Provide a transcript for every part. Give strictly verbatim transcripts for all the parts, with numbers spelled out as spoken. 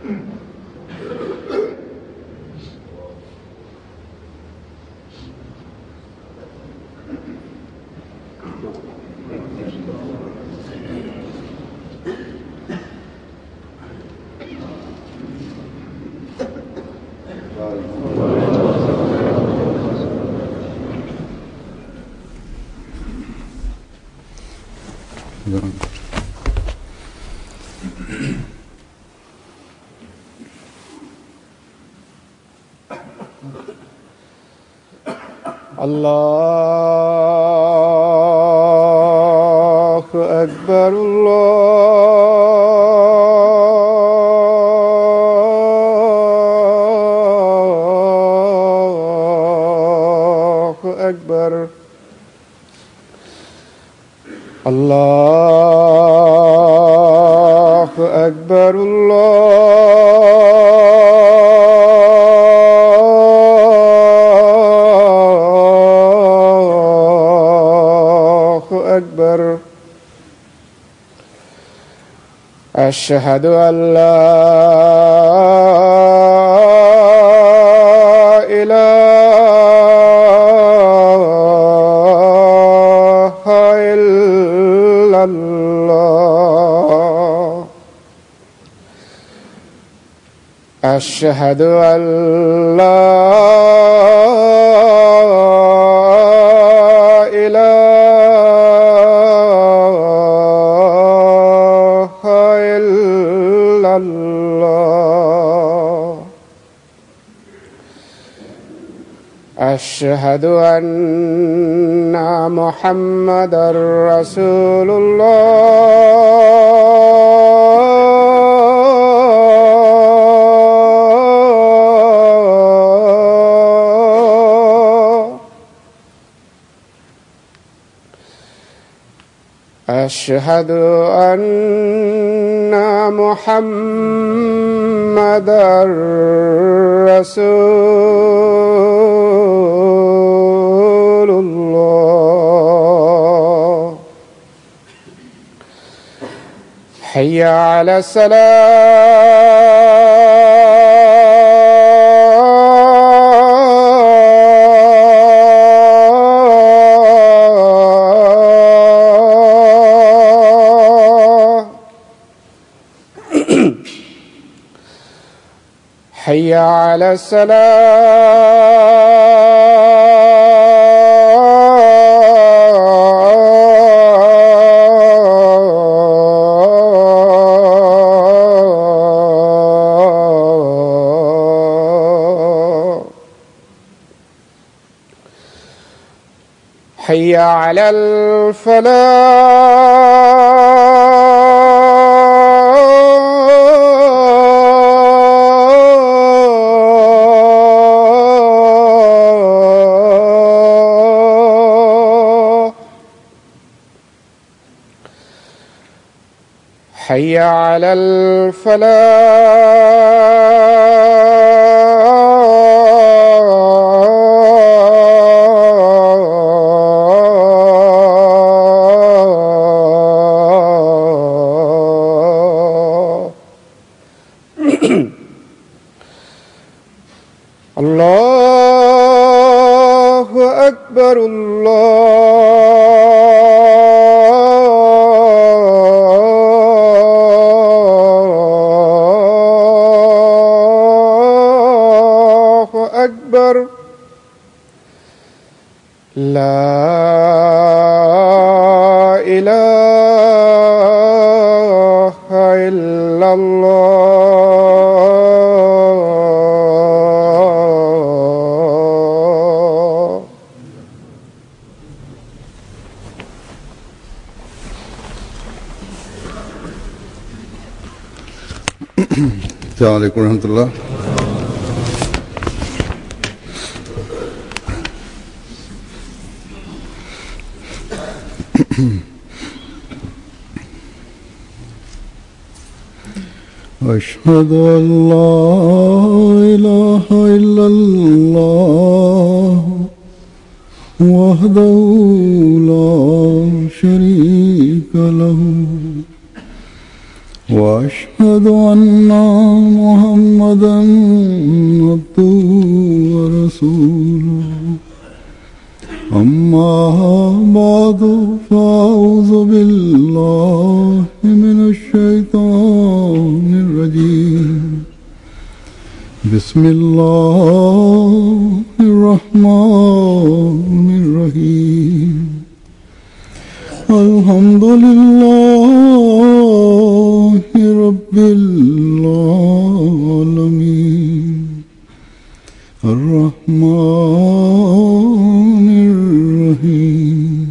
الله أكبر الله أكبر الله أكبر أشهد أن لا إله إلا الله أشهد أن لا أشهد أن محمدًا رسول الله أشهد أن محمدًا رسول الله حي على الصلاة حي على الصلاة حي على الفلاح حي على الفلاح الله أكبر الله أكبر لا إله إلا الله السلام عليكم ورحمة الله. أشهد أن لا إله إلا الله وحده لا شريك له وأشهد أن محمدا عبده ورسوله أما بعد فأعوذ بالله من الشيطان الرجيم بسم الله الرحمن الرحيم الحمد لله رب العالمين الرحمن الرحيم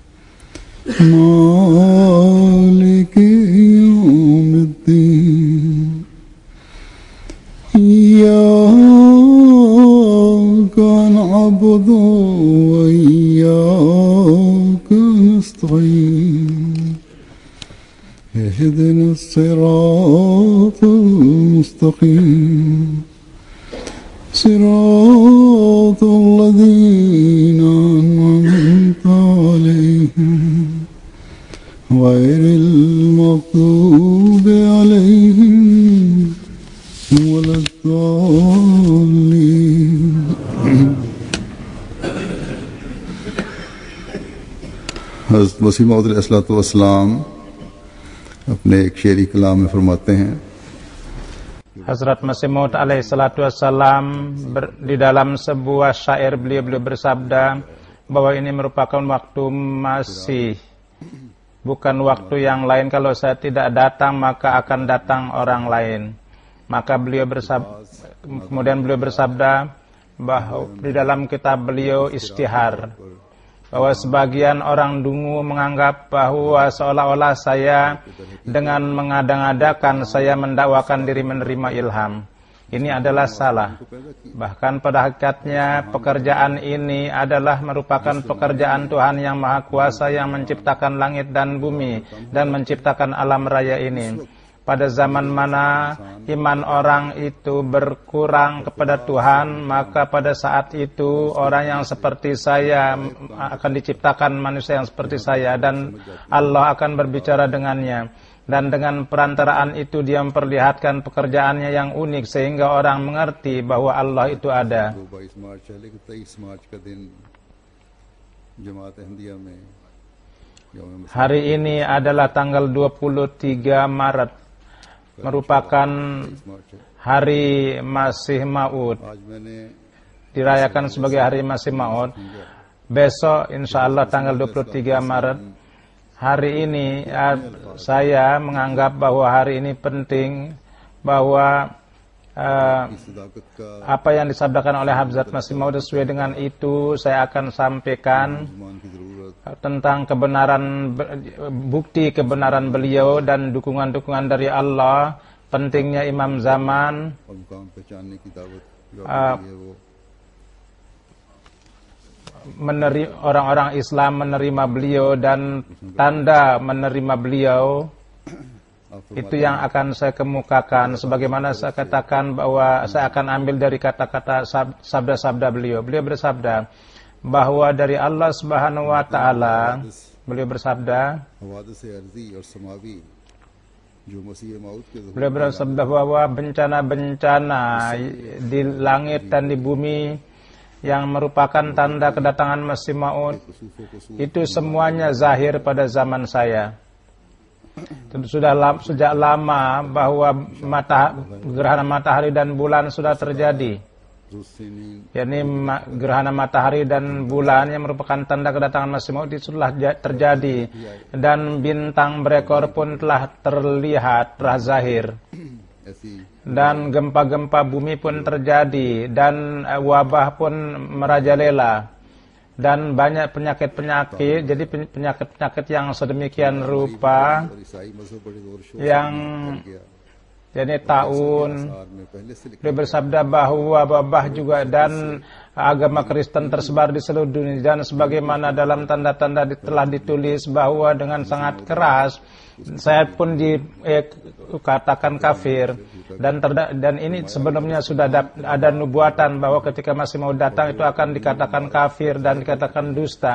مالك يوم الدين إياك نعبد وإياك نستعين اهدنا الصراط المستقيم صراط الذين أنعمت عليهم غير المغضوب عليهم ولا الضالين. हज़रत मसीह मौऊद अलैहिस्सलाम अपने एक शेरी कलाम में फरमाते हैं, Hazrat Masih Maud alaihi salatu wassalam di dalam sebuah syair beliau beliau bersabda bahwa ini merupakan waktu masih, bukan waktu yang lain. Kalau saya tidak datang maka akan datang orang lain. Maka beliau bersabda, kemudian beliau bersabda bahwa di dalam kitab beliau Istihar, bahwa sebagian orang dungu menganggap bahwa seolah-olah saya dengan mengada-ngadakan saya mendakwakan diri menerima ilham. Ini adalah salah. Bahkan pada hakikatnya pekerjaan ini adalah merupakan pekerjaan Tuhan yang Maha Kuasa yang menciptakan langit dan bumi dan menciptakan alam raya ini. Pada zaman mana iman orang itu berkurang kepada Tuhan, maka pada saat itu orang yang seperti saya akan diciptakan manusia yang seperti saya dan Allah akan berbicara dengannya. Dan dengan perantaraan itu dia memperlihatkan pekerjaannya yang unik sehingga orang mengerti bahwa Allah itu ada. Hari ini adalah tanggal dua puluh tiga Maret, merupakan hari Masih Maud, dirayakan sebagai hari Masih Maud. Besok insya Allah tanggal dua puluh tiga Maret, hari ini saya menganggap bahwa hari ini penting, bahwa uh, apa yang disabdakan oleh Hazrat Masih Maud sesuai dengan itu saya akan sampaikan tentang kebenaran, bukti kebenaran beliau dan dukungan-dukungan dari Allah, pentingnya imam zaman, uh, meneri, orang-orang Islam menerima beliau dan tanda menerima beliau. Itu yang akan saya kemukakan. Sebagaimana saya katakan bahwa saya akan ambil dari kata-kata sabda-sabda beliau. Beliau bersabda bahwa dari Allah Subhanahu wa taala, beliau bersabda beliau bersabda bahwa bencana-bencana di langit dan di bumi yang merupakan tanda kedatangan Masih Maud itu semuanya zahir pada zaman saya. Tentu sudah lama, sejak lama bahwa mata, gerhana matahari dan bulan sudah terjadi. yakni gerhana matahari dan bulan yang merupakan tanda kedatangan Masih Maud itu telah terjadi dan bintang berekor pun telah terlihat, telah zahir, dan gempa-gempa bumi pun terjadi dan wabah pun merajalela dan banyak penyakit-penyakit. Jadi penyakit-penyakit yang sedemikian rupa yang jadi tahun dia bersabda bahwa wabah juga dan agama Kristen tersebar di seluruh dunia, dan sebagaimana dalam tanda-tanda telah ditulis bahwa dengan sangat keras saya pun dikatakan eh, kafir, dan terda, dan ini sebelumnya sudah ada, ada nubuatan bahwa ketika Masih Maud datang itu akan dikatakan kafir dan dikatakan dusta.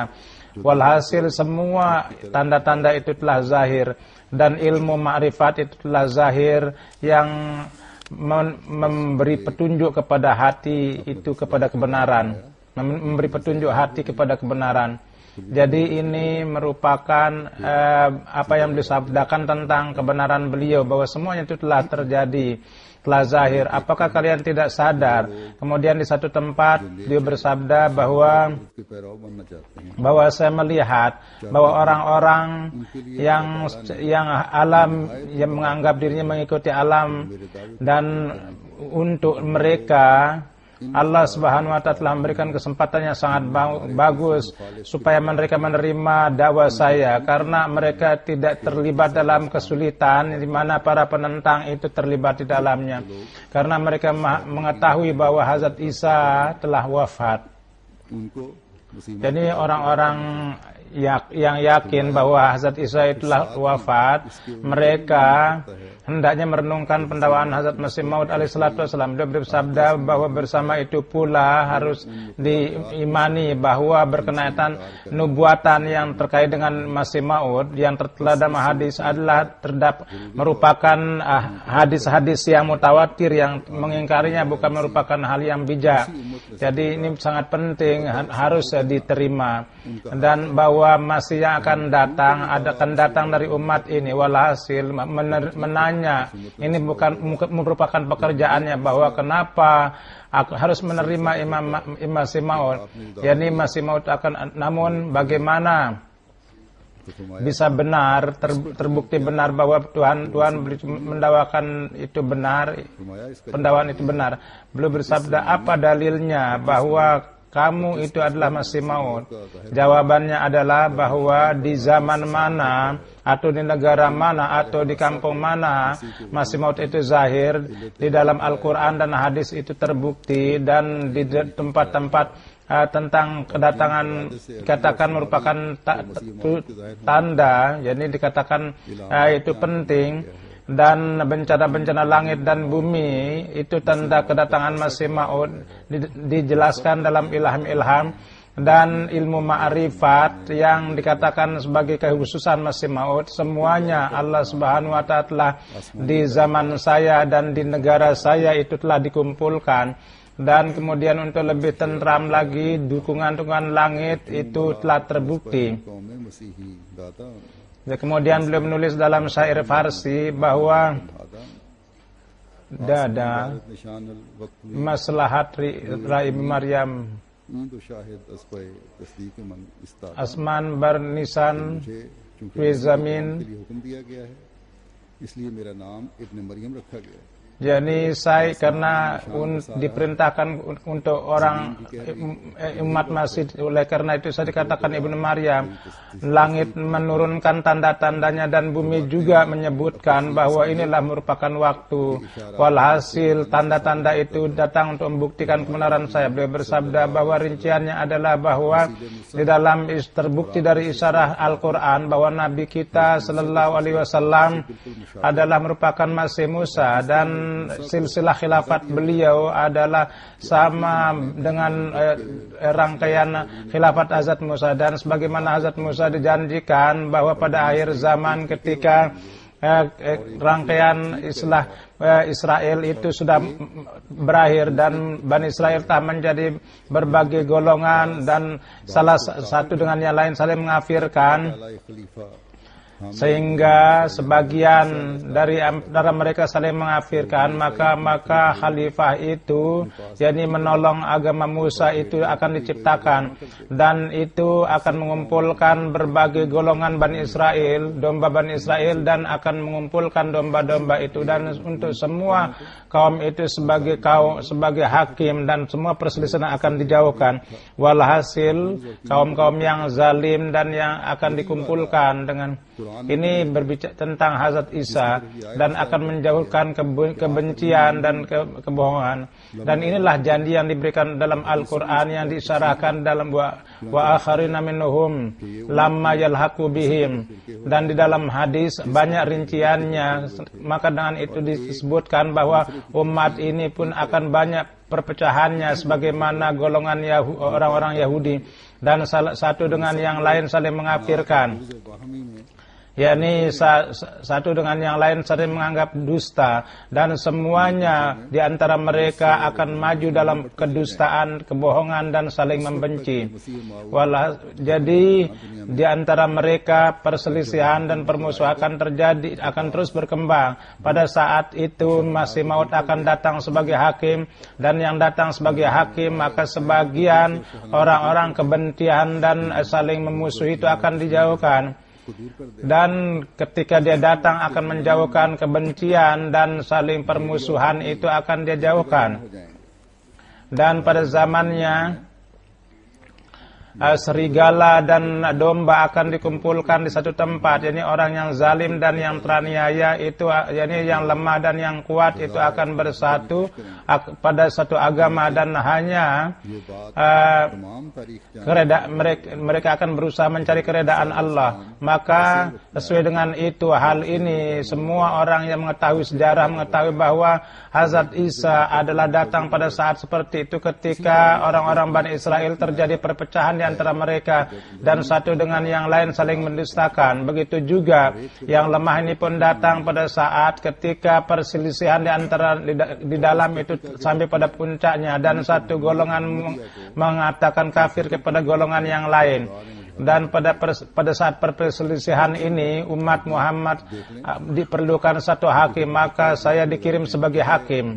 Walhasil semua tanda-tanda itu telah zahir, dan ilmu ma'rifat itu telah zahir yang memberi petunjuk kepada hati itu kepada kebenaran, memberi petunjuk hati kepada kebenaran. Jadi ini merupakan eh, apa yang disabdakan tentang kebenaran beliau, bahwa semuanya itu telah terjadi, telah zahir. Apakah kalian tidak sadar? Kemudian di satu tempat dia bersabda bahwa bahwa saya melihat bahwa orang-orang yang yang alam yang menganggap dirinya mengikuti alam, dan untuk mereka Allah Subhanahu wa taala telah memberikan kesempatan yang sangat bagus supaya mereka menerima dakwah saya, karena mereka tidak terlibat dalam kesulitan di mana para penentang itu terlibat di dalamnya, karena mereka mengetahui bahwa Hazrat Isa telah wafat. Jadi orang-orang yang yakin bahwa Hazrat Isa itulah wafat, mereka hendaknya merenungkan pendakwaan Hazrat Masih Maud alaihissalatu wassalam. Dia bersabda bahwa bersama itu pula harus diimani bahwa berkenaan nubuatan yang terkait dengan Masih Maud yang tertera dalam hadis adalah terdapat merupakan hadis-hadis yang mutawatir, yang mengingkarinya bukan merupakan hal yang bijak. Jadi ini sangat penting, harus diterima, dan bahwa masih yang akan datang ada akan datang dari umat ini. Walhasil menanya, ini bukan merupakan pekerjaannya, bahwa kenapa aku harus menerima Imam Masih Maud. Yani Masih Maud akan, namun bagaimana bisa benar ter, terbukti benar bahwa Tuhan Tuhan mendakwakan itu benar, pendakwaan itu benar. Beliau bersabda, apa dalilnya bahwa kamu itu adalah Masih Maud? Jawabannya adalah bahwa di zaman mana atau di negara mana atau di kampung mana Masih Maud itu zahir, di dalam Al-Quran dan hadis itu terbukti, dan di tempat-tempat Uh, tentang kedatangan dikatakan merupakan ta tanda, jadi dikatakan uh, itu penting, dan bencana-bencana langit dan bumi itu tanda kedatangan Masih Maud, di, dijelaskan dalam ilham-ilham dan ilmu ma'rifat yang dikatakan sebagai kekhususan Masih Maud. Semuanya Allah Subhanahu wa taala di zaman saya dan di negara saya itu telah dikumpulkan. Dan kemudian untuk lebih tentram lagi, dukungan-dukungan langit itu telah terbukti. Dan kemudian beliau menulis dalam syair Farsi bahwa dada maslahat Rai Maryam asman bernisan fi zamin. Jadi saya karena un, diperintahkan untuk orang umat Masih, oleh karena itu saya dikatakan Ibnu Maryam. Langit menurunkan tanda-tandanya dan bumi juga menyebutkan bahwa inilah merupakan waktu. Walhasil tanda-tanda itu datang untuk membuktikan kebenaran saya. Beliau bersabda bahwa rinciannya adalah bahwa di dalam terbukti dari isyarah Al-Quran bahwa Nabi kita Sallallahu Alaihi Wasallam adalah merupakan Masih Musa, dan silsilah khilafat beliau adalah sama dengan eh, rangkaian khilafat Hazrat Musa, dan sebagaimana Hazrat Musa dijanjikan bahwa pada akhir zaman ketika eh, eh, rangkaian islah eh, Israel itu sudah berakhir dan Bani Israel telah menjadi berbagai golongan, dan salah satu dengan yang lain saling mengafirkan, sehingga sebagian dari antara mereka saling mengafirkan, maka maka khalifah itu yakni menolong agama Musa itu akan diciptakan, dan itu akan mengumpulkan berbagai golongan Bani Israel, domba Bani Israel, dan akan mengumpulkan domba-domba itu, dan untuk semua kaum itu sebagai kaum sebagai hakim, dan semua perselisihan akan dijauhkan. Walhasil kaum-kaum yang zalim dan yang akan dikumpulkan dengan ini berbicara tentang Hazrat Isa, dan akan menjauhkan kebencian dan ke kebohongan. Dan inilah janji yang diberikan dalam Al-Quran yang diisyarahkan dalam wa, wa akharina minhum lamma yalhaqu bihim, dan di dalam hadis banyak rinciannya. Maka dengan itu disebutkan bahwa umat ini pun akan banyak perpecahannya sebagaimana golongan Yahu, orang-orang Yahudi, dan salah satu dengan yang lain saling mengkafirkan, yakni sa, satu dengan yang lain saling menganggap dusta, dan semuanya di antara mereka akan maju dalam kedustaan, kebohongan, dan saling membenci. Walah, jadi di antara mereka perselisihan dan permusuhan akan terjadi, akan terus berkembang. Pada saat itu Masih Maud akan datang sebagai hakim, dan yang datang sebagai hakim maka sebagian orang-orang kebencian dan saling memusuhi itu akan dijauhkan. Dan ketika dia datang akan menjauhkan kebencian dan saling permusuhan itu akan dia jauhkan. Dan pada zamannya uh, serigala dan domba akan dikumpulkan di satu tempat. Yani orang yang zalim dan yang teraniaya itu, yani yang lemah dan yang kuat itu akan bersatu pada satu agama, dan hanya uh, kereda, mereka, mereka akan berusaha mencari keredaan Allah. Maka sesuai dengan itu, hal ini semua orang yang mengetahui sejarah mengetahui bahwa Hazrat Isa adalah datang pada saat seperti itu, ketika orang-orang Bani Israel terjadi perpecahan di antara mereka dan satu dengan yang lain saling mendustakan. Begitu juga yang lemah ini pun datang pada saat ketika perselisihan di antara di, di dalam itu sampai pada puncaknya, dan satu golongan mengatakan kafir kepada golongan yang lain. Dan pada pers, pada saat perselisihan ini umat Muhammad uh, diperlukan satu hakim, maka saya dikirim sebagai hakim.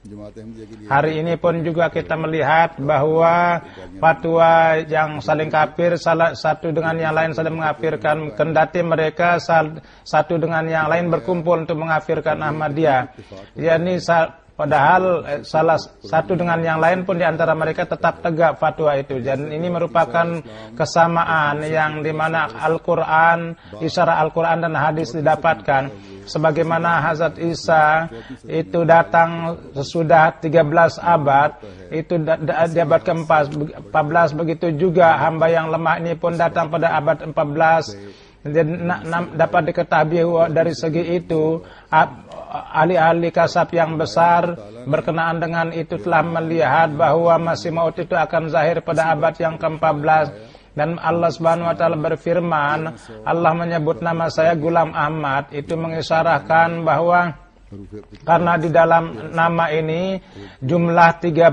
Hari ini pun juga kita melihat bahwa fatwa yang saling kafir, salah satu dengan yang lain saling mengkafirkan, kendati mereka sal, satu dengan yang lain berkumpul untuk mengkafirkan Ahmadiyah. yakni Padahal eh, salah satu dengan yang lain pun di antara mereka tetap tegak fatwa itu. Dan ini merupakan kesamaan yang dimana Al-Quran, isyarah Al-Quran dan hadis didapatkan. Sebagaimana Hazrat Isa itu datang sesudah tiga belas abad, itu di abad ke empat belas, begitu juga hamba yang lemah ini pun datang pada abad empat belas. Dan dapat diketahui dari segi itu, ahli-ahli kasab yang besar berkenaan dengan itu telah melihat bahwa Masih Maud itu akan zahir pada abad yang ke empat belas. Dan Allah Subhanahu wa taala berfirman, Allah menyebut nama saya Ghulam Ahmad, itu mengisyaratkan bahwa karena di dalam nama ini jumlah tiga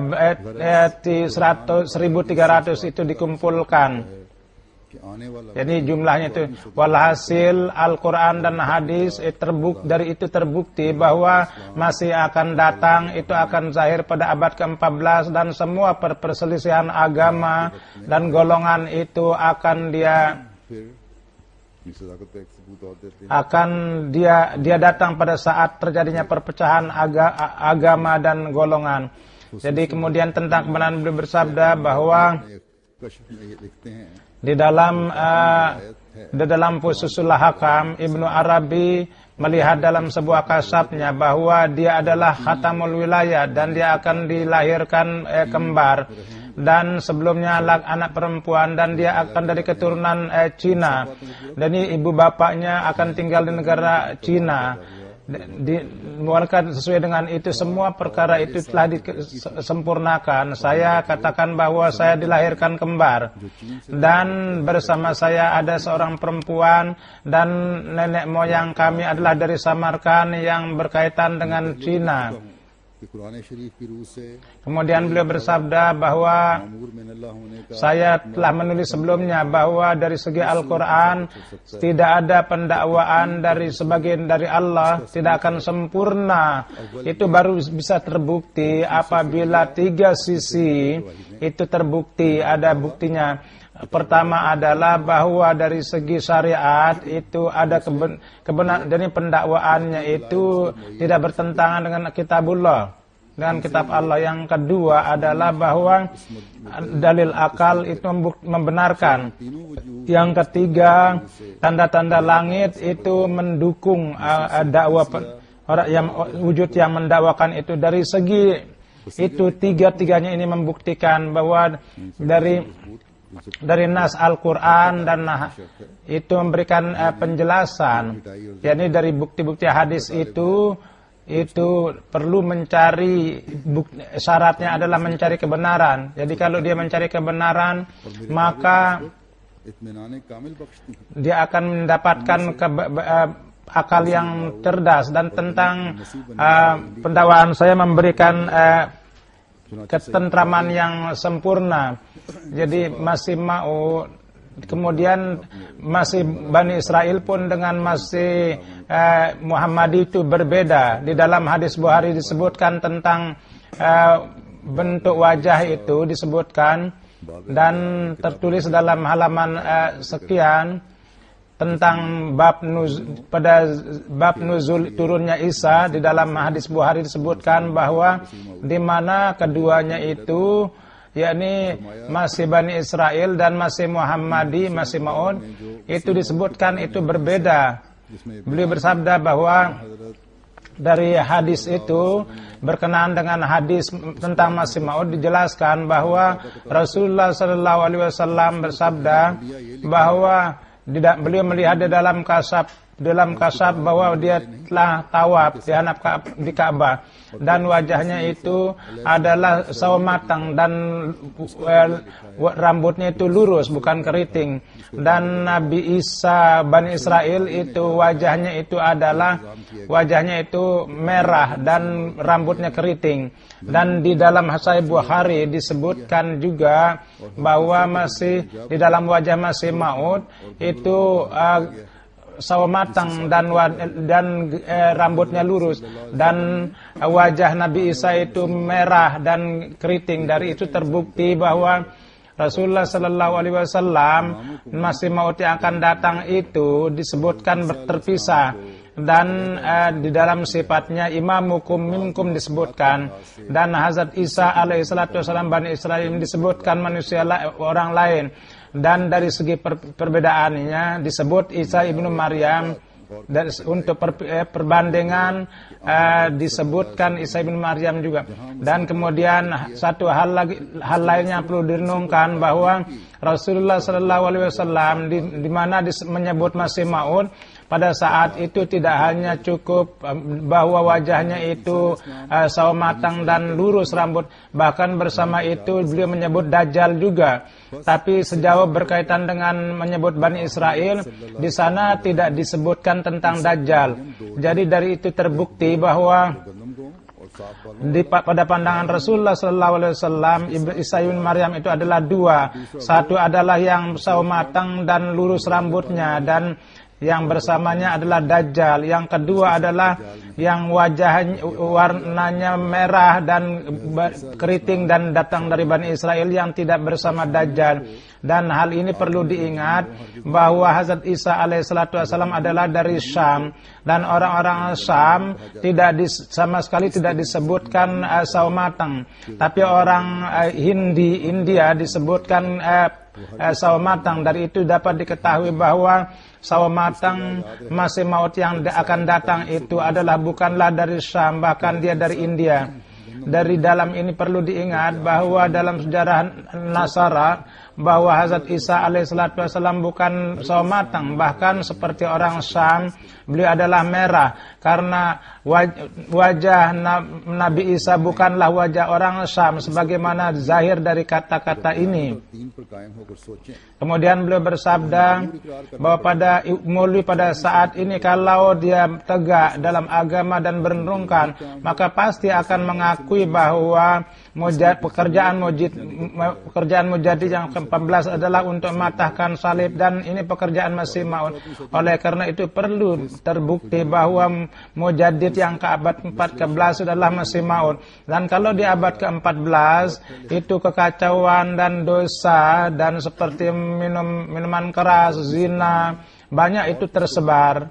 eh, seribu tiga ratus itu dikumpulkan. Jadi jumlahnya itu, walhasil Al-Quran dan hadis eh, terbuk, dari itu terbukti bahwa masih akan datang, itu akan zahir pada abad ke empat belas, dan semua per perselisihan agama dan golongan itu akan dia akan dia dia datang pada saat terjadinya perpecahan aga, agama dan golongan. Jadi kemudian tentang kebenaran beliau bersabda bahwa di dalam uh, di dalam Fususul Hakam, Ibnu Arabi melihat dalam sebuah kasabnya bahwa dia adalah khatamul wilayah dan dia akan dilahirkan eh, kembar, dan sebelumnya anak perempuan, dan dia akan dari keturunan eh, Cina, dan ini ibu bapaknya akan tinggal di negara Cina. Di, maka sesuai dengan itu semua perkara itu telah disempurnakan. Saya katakan bahwa saya dilahirkan kembar, dan bersama saya ada seorang perempuan, dan nenek moyang kami adalah dari Samarkand yang berkaitan dengan Cina. Kemudian beliau bersabda bahwa saya telah menulis sebelumnya bahwa dari segi Al-Quran tidak ada pendakwaan dari sebagian dari Allah tidak akan sempurna. Itu baru bisa terbukti apabila tiga sisi itu terbukti, ada buktinya. Pertama adalah bahwa dari segi syariat itu ada keben, kebenar, jadi pendakwaannya itu tidak bertentangan dengan kitabullah, dengan kitab Allah. Yang kedua adalah bahwa dalil akal itu membenarkan. Yang ketiga, tanda-tanda langit itu mendukung uh, dakwah orang yang wujud yang mendakwakan itu. Dari segi itu tiga-tiganya ini membuktikan bahwa dari dari nas Al-Quran dan nah, itu memberikan uh, penjelasan. Yakni dari bukti-bukti hadis itu itu perlu mencari bukti, syaratnya adalah mencari kebenaran. Jadi kalau dia mencari kebenaran, maka dia akan mendapatkan ke, uh, akal yang cerdas. Dan tentang uh, pendakwaan saya memberikan uh, ketentraman yang sempurna. Jadi masih mau, kemudian masih Bani Israel pun dengan masih uh, Muhammadi itu berbeda. Di dalam hadis Bukhari disebutkan tentang uh, bentuk wajah itu disebutkan, dan tertulis dalam halaman uh, sekian tentang bab nuz, pada bab nuzul turunnya Isa. Di dalam hadis Bukhari disebutkan bahwa di mana keduanya itu, yakni masih Bani Israel dan masih Muhammadi, masih Maud, itu disebutkan itu berbeda. Beliau bersabda bahwa dari hadis itu berkenaan dengan hadis tentang Masih Maud dijelaskan bahwa Rasulullah Sallallahu Alaihi Wasallam bersabda bahwa beliau melihat di dalam kasab dalam kasab bahwa dia telah tawaf di hanap di Ka'bah, dan wajahnya itu adalah sawo matang dan well, rambutnya itu lurus bukan keriting. Dan Nabi Isa Bani Israel itu wajahnya itu adalah wajahnya itu merah dan rambutnya keriting. Dan di dalam Sahih Bukhari disebutkan juga bahwa masih di dalam wajah Masih Maud itu uh, sawo matang dan dan eh, rambutnya lurus, dan wajah Nabi Isa itu merah dan keriting. Dari itu terbukti bahwa Rasulullah Sallallahu Alaihi Wasallam Masih Maud yang akan datang itu disebutkan terpisah, dan eh, di dalam sifatnya imamukum minkum disebutkan, dan Hazrat Isa alaihi salatu wasallam Bani Israel disebutkan manusia la orang lain. Dan dari segi per perbedaannya disebut Isa ibnu Maryam, dan untuk per eh, perbandingan eh, disebutkan Isa ibnu Maryam juga. Dan kemudian satu hal lagi, hal lainnya perlu direnungkan bahwa Rasulullah Sallallahu Alaihi Wasallam di, di mana menyebut Masih Maud, pada saat itu tidak hanya cukup bahwa wajahnya itu uh, sawo matang dan lurus rambut, bahkan bersama itu beliau menyebut Dajjal juga. Tapi sejauh berkaitan dengan menyebut Bani Israel, di sana tidak disebutkan tentang Dajjal. Jadi dari itu terbukti bahwa di, pada pandangan Rasulullah Sallallahu Alaihi Wasallam Isa bin Maryam itu adalah dua. Satu adalah yang sawo matang dan lurus rambutnya, dan yang bersamanya adalah Dajjal. Yang kedua adalah yang wajahnya warnanya merah dan keriting dan datang dari Bani Israel yang tidak bersama Dajjal. Dan hal ini perlu diingat bahwa Hazrat Isa alaihissalatu wassalam adalah dari Syam, dan orang-orang Syam tidak dis, sama sekali tidak disebutkan uh, sawo matang, tapi orang uh, Hindi India disebutkan uh, uh, sawo matang. Dari itu dapat diketahui bahwa sawo matang Masih Maud yang akan datang itu adalah bukanlah dari Syam, bahkan dia dari India. Dari dalam ini perlu diingat bahwa dalam sejarah Nasara bahwa Hazrat Isa alaihissalatu wassalam bukan sawo matang, bahkan seperti orang Syam beliau adalah merah, karena wajah Nabi Isa bukanlah wajah orang Syam sebagaimana zahir dari kata-kata ini. Kemudian beliau bersabda bahwa pada mulai pada saat ini kalau dia tegak dalam agama dan berenungkan, maka pasti akan mengakui bahwa mujad, pekerjaan mujid, pekerjaan mujadid yang keempat belas adalah untuk mematahkan salib, dan ini pekerjaan Masih Maud. Oleh karena itu perlu terbukti bahwa mujadid yang ke abad empat belas adalah Masih Maud. Dan kalau di abad ke empat belas itu kekacauan dan dosa dan seperti minum minuman keras, zina, banyak itu tersebar.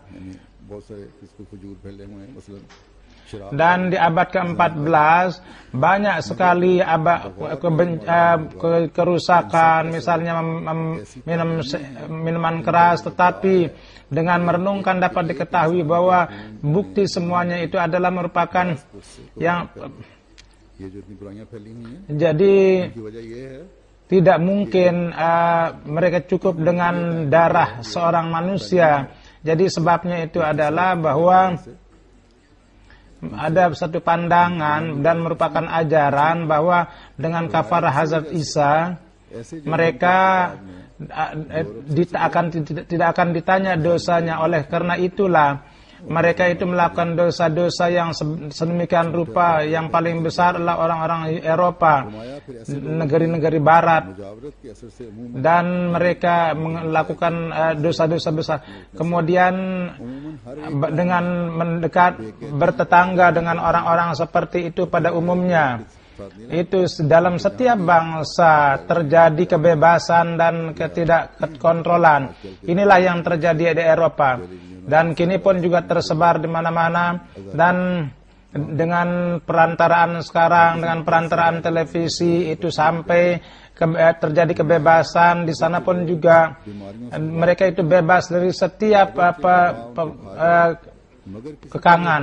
Dan di abad ke empat belas banyak sekali abad ke, ke, kerusakan, misalnya mem, minum minuman keras. Tetapi dengan merenungkan dapat diketahui bahwa bukti semuanya itu adalah merupakan yang jadi tidak mungkin uh, mereka cukup dengan darah seorang manusia. Jadi sebabnya itu adalah bahwa ada satu pandangan dan merupakan ajaran bahwa dengan kafarah Hazrat Isa mereka akan tidak akan ditanya dosanya. Oleh karena itulah mereka itu melakukan dosa-dosa yang sedemikian rupa. Yang paling besar adalah orang-orang Eropa, negeri-negeri Barat, dan mereka melakukan dosa-dosa besar. Kemudian dengan mendekat bertetangga dengan orang-orang seperti itu pada umumnya, itu dalam setiap bangsa terjadi kebebasan dan ketidakkontrolan. Inilah yang terjadi di Eropa. Dan kini pun juga tersebar di mana-mana, dan dengan perantaraan sekarang, dengan perantaraan televisi itu sampai ke, terjadi kebebasan. Di sana pun juga mereka itu bebas dari setiap apa pe, eh, kekangan.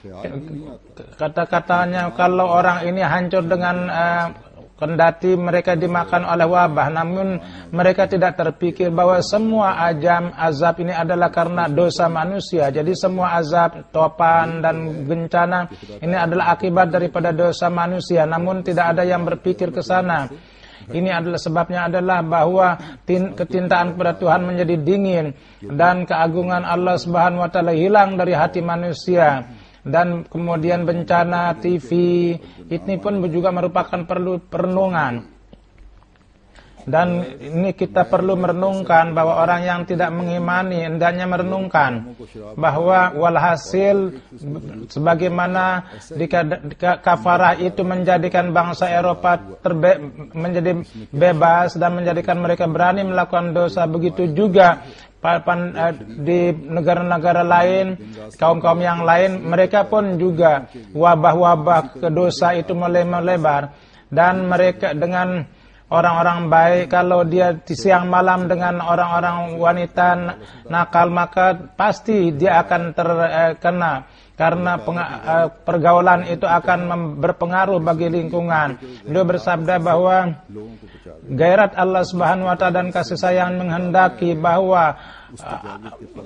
Kata-katanya kalau orang ini hancur dengan eh, kendati mereka dimakan oleh wabah, namun mereka tidak terpikir bahwa semua ajam azab ini adalah karena dosa manusia. Jadi semua azab, topan dan bencana ini adalah akibat daripada dosa manusia, namun tidak ada yang berpikir ke sana. Ini adalah sebabnya adalah bahwa kecintaan kepada Tuhan menjadi dingin dan keagungan Allah Subhanahu wa taala hilang dari hati manusia. Dan kemudian bencana T V ini pun juga merupakan perlu perenungan. Dan ini kita perlu merenungkan bahwa orang yang tidak mengimani hendaknya merenungkan bahwa walhasil sebagaimana kafarah itu menjadikan bangsa Eropa terbe menjadi bebas dan menjadikan mereka berani melakukan dosa, begitu juga di negara-negara lain, kaum-kaum yang lain, mereka pun juga wabah-wabah kedosa itu mulai melebar. Dan mereka dengan orang-orang baik, kalau dia di siang malam dengan orang-orang wanita nakal, maka pasti dia akan terkena, karena pergaulan itu akan berpengaruh bagi lingkungan. Beliau bersabda bahwa gairat Allah Subhanahu wa taala dan kasih sayang menghendaki bahwa uh,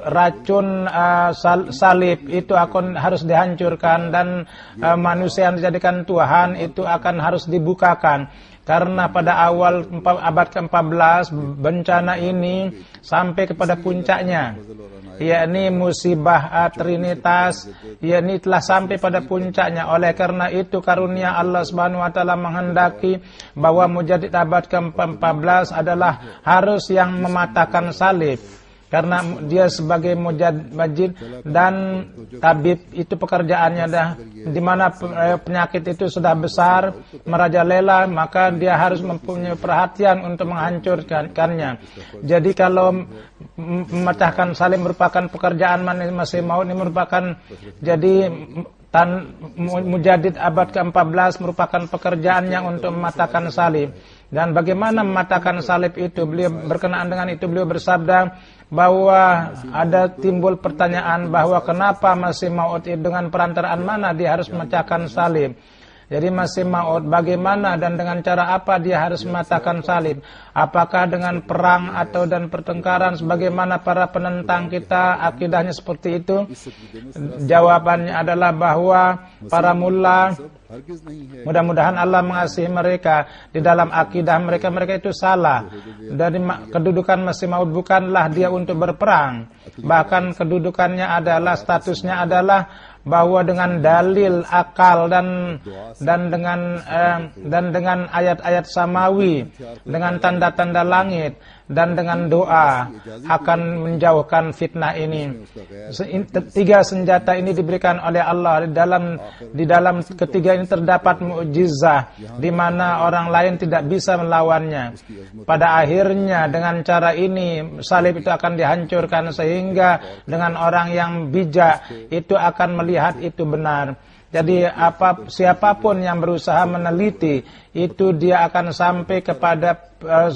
racun uh, sal salib itu akan harus dihancurkan, dan uh, manusia yang dijadikan Tuhan itu akan harus dibukakan. Karena pada awal abad ke empat belas bencana ini sampai kepada puncaknya, yakni musibah uh, Trinitas, yakni telah sampai pada puncaknya. Oleh karena itu karunia Allah Subhanahu wa taala menghendaki bahwa mujadid abad ke empat belas adalah harus yang mematahkan salib. Karena dia sebagai mujahid dan tabib itu pekerjaannya dah, di mana penyakit itu sudah besar merajalela, maka dia harus mempunyai perhatian untuk menghancurkannya. Jadi kalau memecahkan salib merupakan pekerjaan Masih Maud, ini merupakan jadi tan mujadid abad ke empat belas merupakan pekerjaannya untuk mematahkan salib. Dan bagaimana mematahkan salib itu? Beliau berkenaan dengan itu beliau bersabda bahwa ada timbul pertanyaan bahwa kenapa Masih Maud dengan perantaraan mana dia harus memecahkan salib. Jadi Masih Maud bagaimana dan dengan cara apa dia harus mematahkan salib? Apakah dengan perang atau dan pertengkaran sebagaimana para penentang kita akidahnya seperti itu? Jawabannya adalah bahwa para mullah, mudah-mudahan Allah mengasihi mereka, di dalam akidah mereka mereka itu salah. Dari kedudukan Masih Maud bukanlah dia untuk berperang, bahkan kedudukannya adalah, statusnya adalah bahwa dengan dalil akal dan dan dengan eh, dan dengan ayat-ayat samawi, dengan tanda-tanda langit dan dengan doa akan menjauhkan fitnah ini. Tiga senjata ini diberikan oleh Allah. Di dalam di dalam ketiga ini terdapat mukjizat di mana orang lain tidak bisa melawannya. Pada akhirnya dengan cara ini salib itu akan dihancurkan, sehingga dengan orang yang bijak itu akan melihat itu benar. Jadi apa siapapun yang berusaha meneliti itu dia akan sampai kepada uh,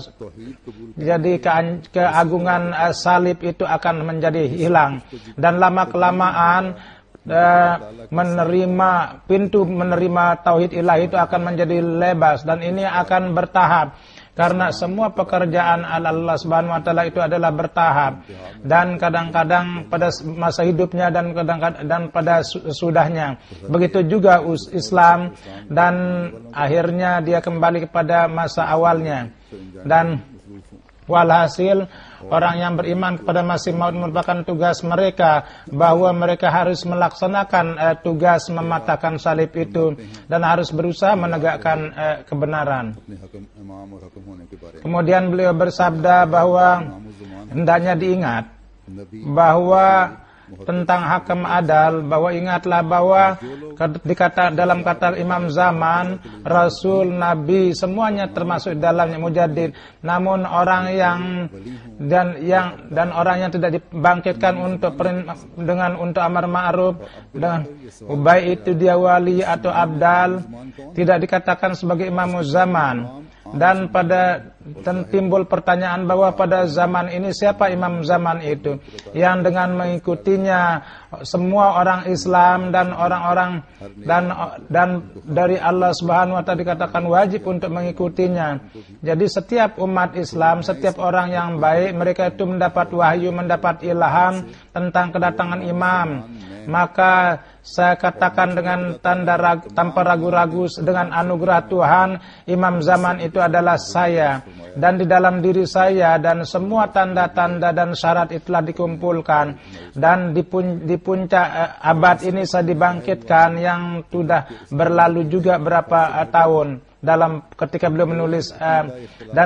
jadi ke, keagungan uh, salib itu akan menjadi hilang, dan lama kelamaan uh, menerima pintu menerima tauhid ilahi itu akan menjadi lebar, dan ini akan bertahap. Karena semua pekerjaan Allah Subhanahu wa taala itu adalah bertahap, dan kadang-kadang pada masa hidupnya dan kadang-kadang dan pada sudahnya. Begitu juga Islam, dan akhirnya dia kembali kepada masa awalnya. Dan walhasil orang yang beriman kepada Masih Maud merupakan tugas mereka, bahwa mereka harus melaksanakan uh, tugas mematahkan salib itu dan harus berusaha menegakkan uh, kebenaran. Kemudian beliau bersabda bahwa hendaknya diingat bahwa tentang hakam adal, bahwa ingatlah bahwa dikata dalam kata Imam Zaman, Rasul, Nabi semuanya termasuk dalamnya mujaddid. Namun orang yang dan yang dan orang yang tidak dibangkitkan untuk dengan untuk amar ma'ruf dengan baik itu dia wali atau abdal, tidak dikatakan sebagai Imam Zaman. Dan pada dan timbul pertanyaan bahwa pada zaman ini siapa imam zaman itu yang dengan mengikutinya semua orang Islam dan orang-orang dan dan dari Allah Subhanahu wa taala dikatakan wajib untuk mengikutinya. Jadi setiap umat Islam, setiap orang yang baik, mereka itu mendapat wahyu, mendapat ilham tentang kedatangan imam. Maka saya katakan dengan tanda ragu, tanpa ragu-ragu, dengan anugerah Tuhan, imam zaman itu adalah saya. Dan di dalam diri saya dan semua tanda-tanda dan syarat itulah dikumpulkan. Dan di, pun, di puncak eh, abad ini saya dibangkitkan yang sudah berlalu juga berapa eh, tahun. Dalam ketika beliau menulis uh, dan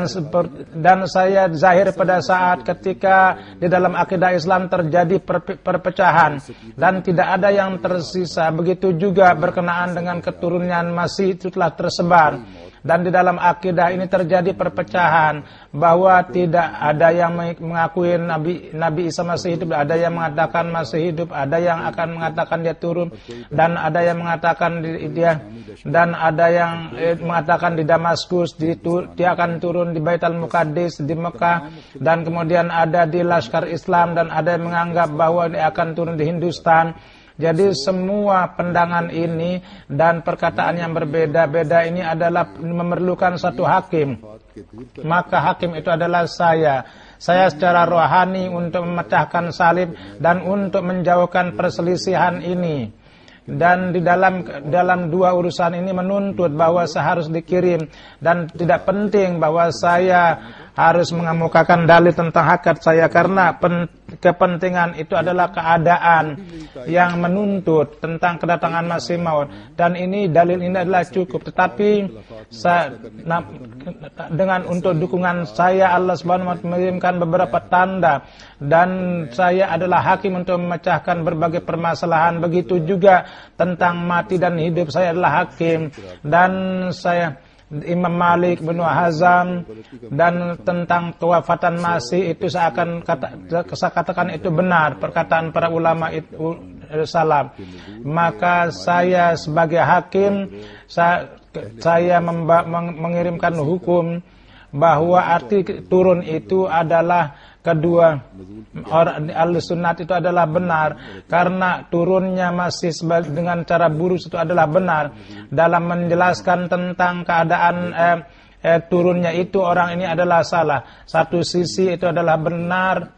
dan saya zahir pada saat ketika di dalam akidah Islam terjadi per, perpecahan dan tidak ada yang tersisa. Begitu juga berkenaan dengan keturunan Masih itu telah tersebar. Dan di dalam akidah ini terjadi perpecahan, bahwa tidak ada yang mengakui Nabi Nabi Isa masih hidup, ada yang mengatakan masih hidup, ada yang akan mengatakan dia turun, dan ada yang mengatakan dia dan ada yang eh, mengatakan di Damaskus di, dia akan turun di Baitul Muqaddis di Mekah, dan kemudian ada di Laskar Islam, dan ada yang menganggap bahwa dia akan turun di Hindustan. Jadi semua pandangan ini dan perkataan yang berbeda-beda ini adalah memerlukan satu hakim. Maka hakim itu adalah saya. Saya secara rohani untuk memecahkan salib dan untuk menjauhkan perselisihan ini. Dan di dalam dalam dua urusan ini menuntut bahwa saya harus dikirim, dan tidak penting bahwa saya harus mengemukakan dalil tentang hakikat saya, karena pen, kepentingan itu adalah keadaan yang menuntut tentang kedatangan Masih Maud, dan ini dalil ini adalah cukup. Tetapi saya, nah, dengan untuk dukungan saya Allah Subhanahu wa taala mengirimkan beberapa tanda, dan saya adalah hakim untuk memecahkan berbagai permasalahan. Begitu juga tentang mati dan hidup, saya adalah hakim. Dan saya Imam Malik bin Hazam, dan tentang kewafatan Masih itu saya akan kata, saya katakan itu benar perkataan para ulama itu salam. Maka saya sebagai hakim, saya, saya memba, meng, mengirimkan hukum bahwa arti turun itu adalah kedua orang Ahlussunnat itu adalah benar, karena turunnya Masih dengan cara burus itu adalah benar. Dalam menjelaskan tentang keadaan eh, eh, turunnya itu, orang ini adalah salah. Satu sisi itu adalah benar,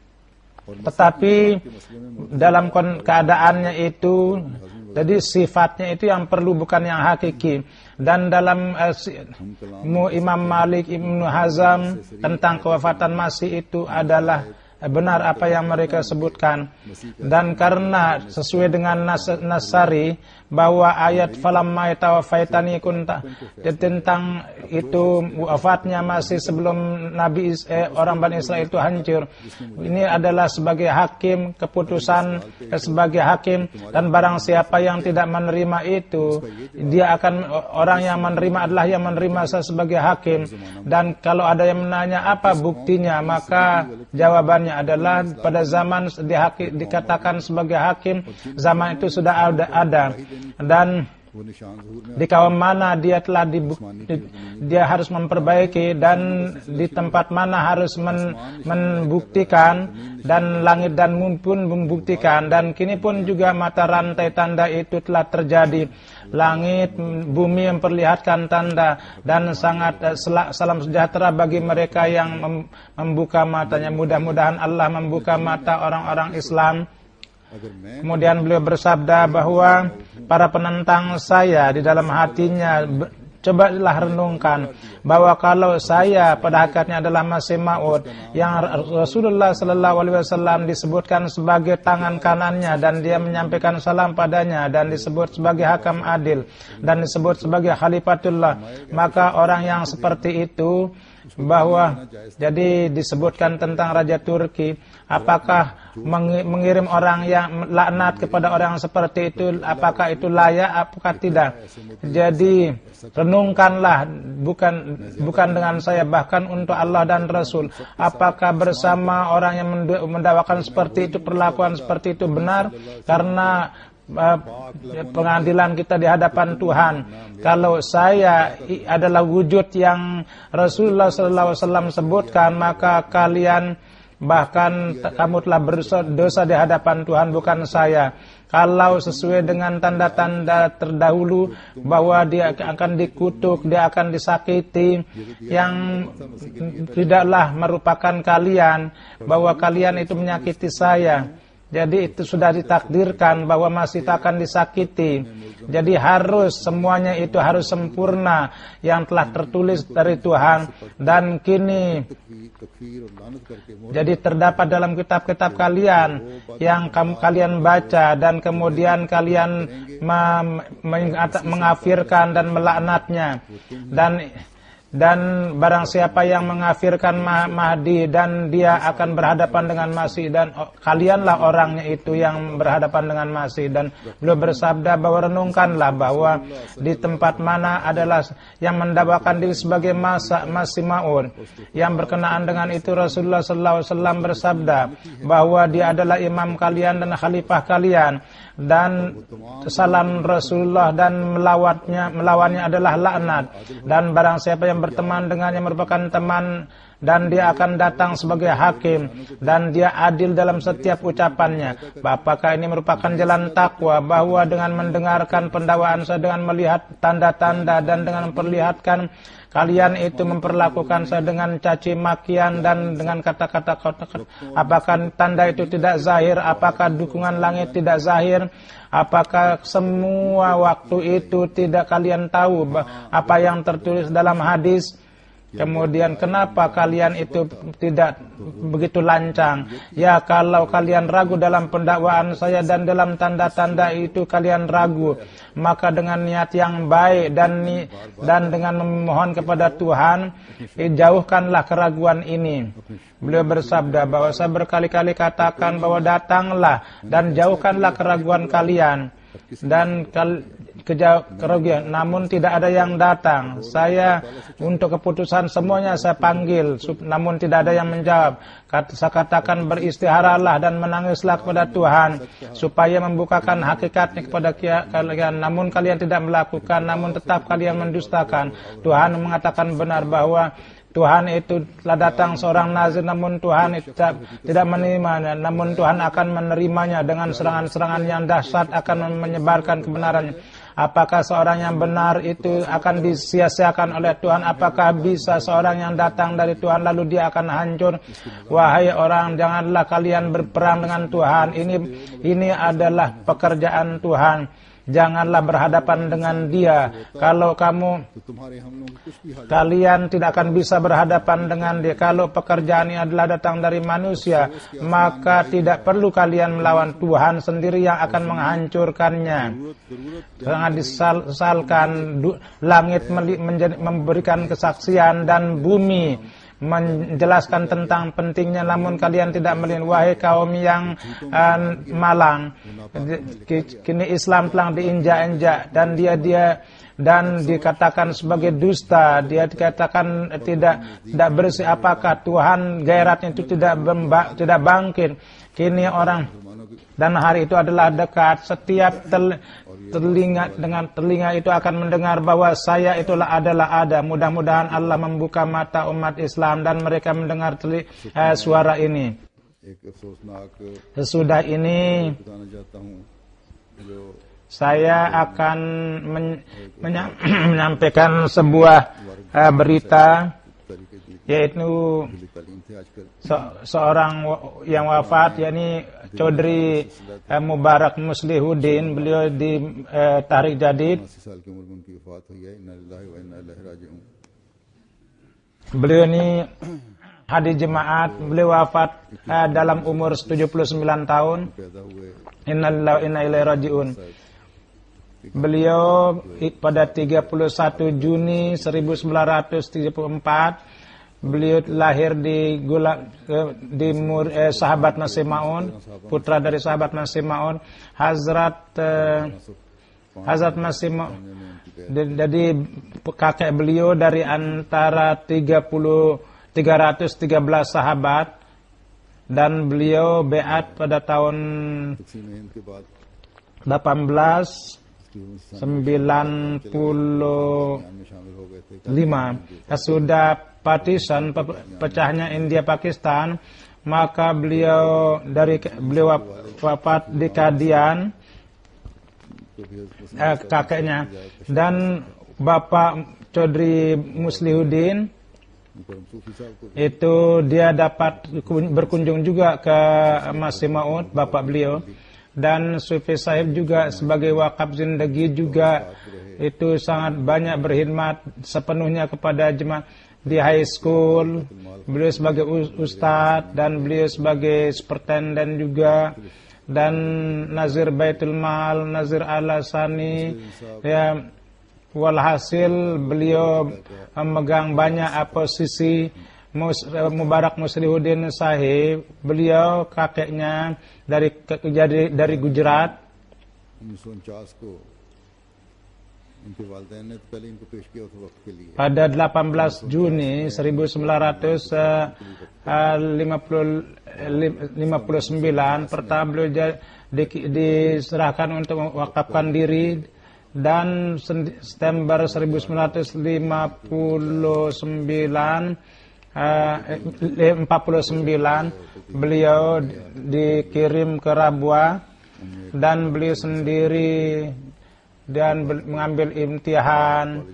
tetapi dalam keadaannya itu, jadi sifatnya itu yang perlu, bukan yang hakiki. Dan dalam uh, Imam Malik Ibn Hazam tentang kewafatan Masih itu adalah benar apa yang mereka sebutkan. Dan karena sesuai dengan nas Nasari bahwa ayat falamma tawaffaitani kunta tentang itu wafatnya Masih sebelum Nabi eh, orang Bani Israel itu hancur. Ini adalah sebagai hakim, keputusan eh, sebagai hakim, dan barang siapa yang tidak menerima itu, dia akan, orang yang menerima adalah yang menerima saya sebagai hakim. Dan kalau ada yang menanya apa buktinya, maka jawabannya adalah pada zaman dihaki, dikatakan sebagai hakim, zaman itu sudah ada, ada. Dan di kaum mana dia telah dibukti, dia harus memperbaiki, dan di tempat mana harus men, membuktikan, dan langit dan bumi pun membuktikan. Dan kini pun juga mata rantai tanda itu telah terjadi. Langit, bumi memperlihatkan tanda, dan sangat salam sejahtera bagi mereka yang membuka matanya. Mudah-mudahan Allah membuka mata orang-orang Islam. Kemudian beliau bersabda bahwa para penentang saya di dalam hatinya, cobalah renungkan bahwa kalau saya pada hakikatnya adalah Masih Maud yang Rasulullah Sallallahu Alaihi Wasallam disebutkan sebagai tangan kanannya, dan dia menyampaikan salam padanya, dan disebut sebagai hakam adil, dan disebut sebagai Khalifatullah, maka orang yang seperti itu, bahwa jadi disebutkan tentang Raja Turki, apakah mengirim orang yang laknat kepada orang seperti itu, apakah itu layak, apakah tidak? Jadi renungkanlah, bukan bukan dengan saya, bahkan untuk Allah dan Rasul, apakah bersama orang yang mendakwakan seperti itu, perlakuan seperti itu benar? Karena Uh, pengadilan kita di hadapan Tuhan, kalau saya adalah wujud yang Rasulullah Sallallahu Alaihi Wasallam sebutkan, maka kalian bahkan kamu telah berdosa di hadapan Tuhan, bukan saya. Kalau sesuai dengan tanda-tanda terdahulu bahwa dia akan dikutuk, dia akan disakiti, yang tidaklah merupakan kalian, bahwa kalian itu menyakiti saya. Jadi itu sudah ditakdirkan bahwa masih akan disakiti. Jadi harus semuanya itu harus sempurna yang telah tertulis dari Tuhan. Dan kini jadi terdapat dalam kitab-kitab kalian yang kamu kalian baca, dan kemudian kalian mengafirkan dan melaknatnya. Dan Dan barang siapa yang mengafirkan Mahdi, dan dia akan berhadapan dengan Masih, dan kalianlah orangnya itu yang berhadapan dengan Masih. Dan beliau bersabda bahwa renungkanlah bahwa di tempat mana adalah yang mendakwakan diri sebagai Masa, Masih Maud. Yang berkenaan dengan itu Rasulullah Sallallahu Alaihi Wasallam bersabda bahwa dia adalah imam kalian dan khalifah kalian. Dan salam Rasulullah dan melawatnya, melawannya adalah laknat. Dan barang siapa yang berteman dengannya merupakan teman, dan dia akan datang sebagai hakim, dan dia adil dalam setiap ucapannya. Apakah ini merupakan jalan takwa, bahwa dengan mendengarkan pendakwaan saya, dengan melihat tanda-tanda, dan dengan memperlihatkan kalian itu memperlakukan saya dengan caci makian dan dengan kata-kata, apakah tanda itu tidak zahir? Apakah dukungan langit tidak zahir? Apakah semua waktu itu tidak kalian tahu apa yang tertulis dalam hadis? Kemudian kenapa kalian itu tidak begitu lancang? Ya, kalau kalian ragu dalam pendakwaan saya dan dalam tanda-tanda itu kalian ragu, maka dengan niat yang baik dan dan dengan memohon kepada Tuhan, jauhkanlah keraguan ini. Beliau bersabda bahwa saya berkali-kali katakan bahwa datanglah dan jauhkanlah keraguan kalian. Dan kerugian, namun tidak ada yang datang. Saya untuk keputusan semuanya saya panggil, namun tidak ada yang menjawab. Saya katakan beristiharalah dan menangislah kepada Tuhan supaya membukakan hakikatnya kepada kalian, namun kalian tidak melakukan, namun tetap kalian mendustakan. Tuhan mengatakan benar bahwa Tuhan itu telah datang seorang nazir, namun Tuhan itu tidak, tidak menerimanya. Namun Tuhan akan menerimanya dengan serangan-serangan yang dahsyat, akan menyebarkan kebenarannya. Apakah seorang yang benar itu akan disia-siakan oleh Tuhan? Apakah bisa seorang yang datang dari Tuhan lalu dia akan hancur? Wahai orang, janganlah kalian berperang dengan Tuhan. Ini ini adalah pekerjaan Tuhan. Janganlah berhadapan dengan dia. Kalau kamu kalian tidak akan bisa berhadapan dengan dia. Kalau pekerjaan ini adalah datang dari manusia, maka tidak perlu kalian melawan. Tuhan sendiri yang akan menghancurkannya. Sangat disesalkan, langit memberikan kesaksian dan bumi menjelaskan tentang pentingnya, namun kalian tidak melihat. Wahai kaum yang uh, malang, kini Islam telah diinjak-injak, dan dia dia dan dikatakan sebagai dusta, dia dikatakan tidak tidak bersih. Apakah Tuhan gairatnya itu tidak bemba, tidak bangkit? Kini orang dan hari itu adalah dekat. Setiap tel, telinga dengan telinga itu akan mendengar bahwa saya itulah adalah ada. Mudah-mudahan Allah membuka mata umat Islam dan mereka mendengar teli, eh, suara ini. Sesudah ini saya akan men, menya, menyampaikan sebuah eh, berita, yaitu se seorang yang wafat, yakni Chaudhry eh, Mubarak Muslihuddin. Beliau di eh, Tahrik Jadid. Beliau ini hadis jemaat. Beliau wafat eh, dalam umur tujuh puluh sembilan tahun. Innalillahi wa inna ilaihi raji'un. Beliau pada tiga puluh satu Juni seribu sembilan ratus tujuh puluh empat beliau lahir di Gula, di mur, eh, sahabat Masih Maun, putra dari sahabat Masih Maun, Hazrat eh, Hazrat Masih Maun. Jadi kakek beliau dari antara tiga puluh tiga ratus tiga belas sahabat, dan beliau beat pada tahun delapan belas sembilan puluh lima. Sudah partisan, pecahnya India Pakistan, maka beliau dari beliau wafat di Kadian, eh, kakeknya, dan bapak Chaudhry Muslihuddin itu dia dapat berkunjung juga ke Masih Maud, bapak beliau. Dan Sufi Sahib juga sebagai wakaf zindagi juga itu sangat banyak berkhidmat sepenuhnya kepada jemaah di high school. Beliau sebagai ustadz dan beliau sebagai superintenden juga, dan Nazir Baitul Mal, Nazir Al-Asani, ya, walhasil beliau memegang banyak posisi. Mubarak Muslihuddin Sahib, beliau kakeknya dari dari, dari Gujarat. Pada delapan belas Juni seribu sembilan ratus lima puluh sembilan pertama beliau di, diserahkan untuk mewakafkan diri, dan September seribu sembilan ratus lima puluh sembilan empat puluh sembilan beliau dikirim ke Rabwa, dan beliau sendiri dan mengambil imtihan,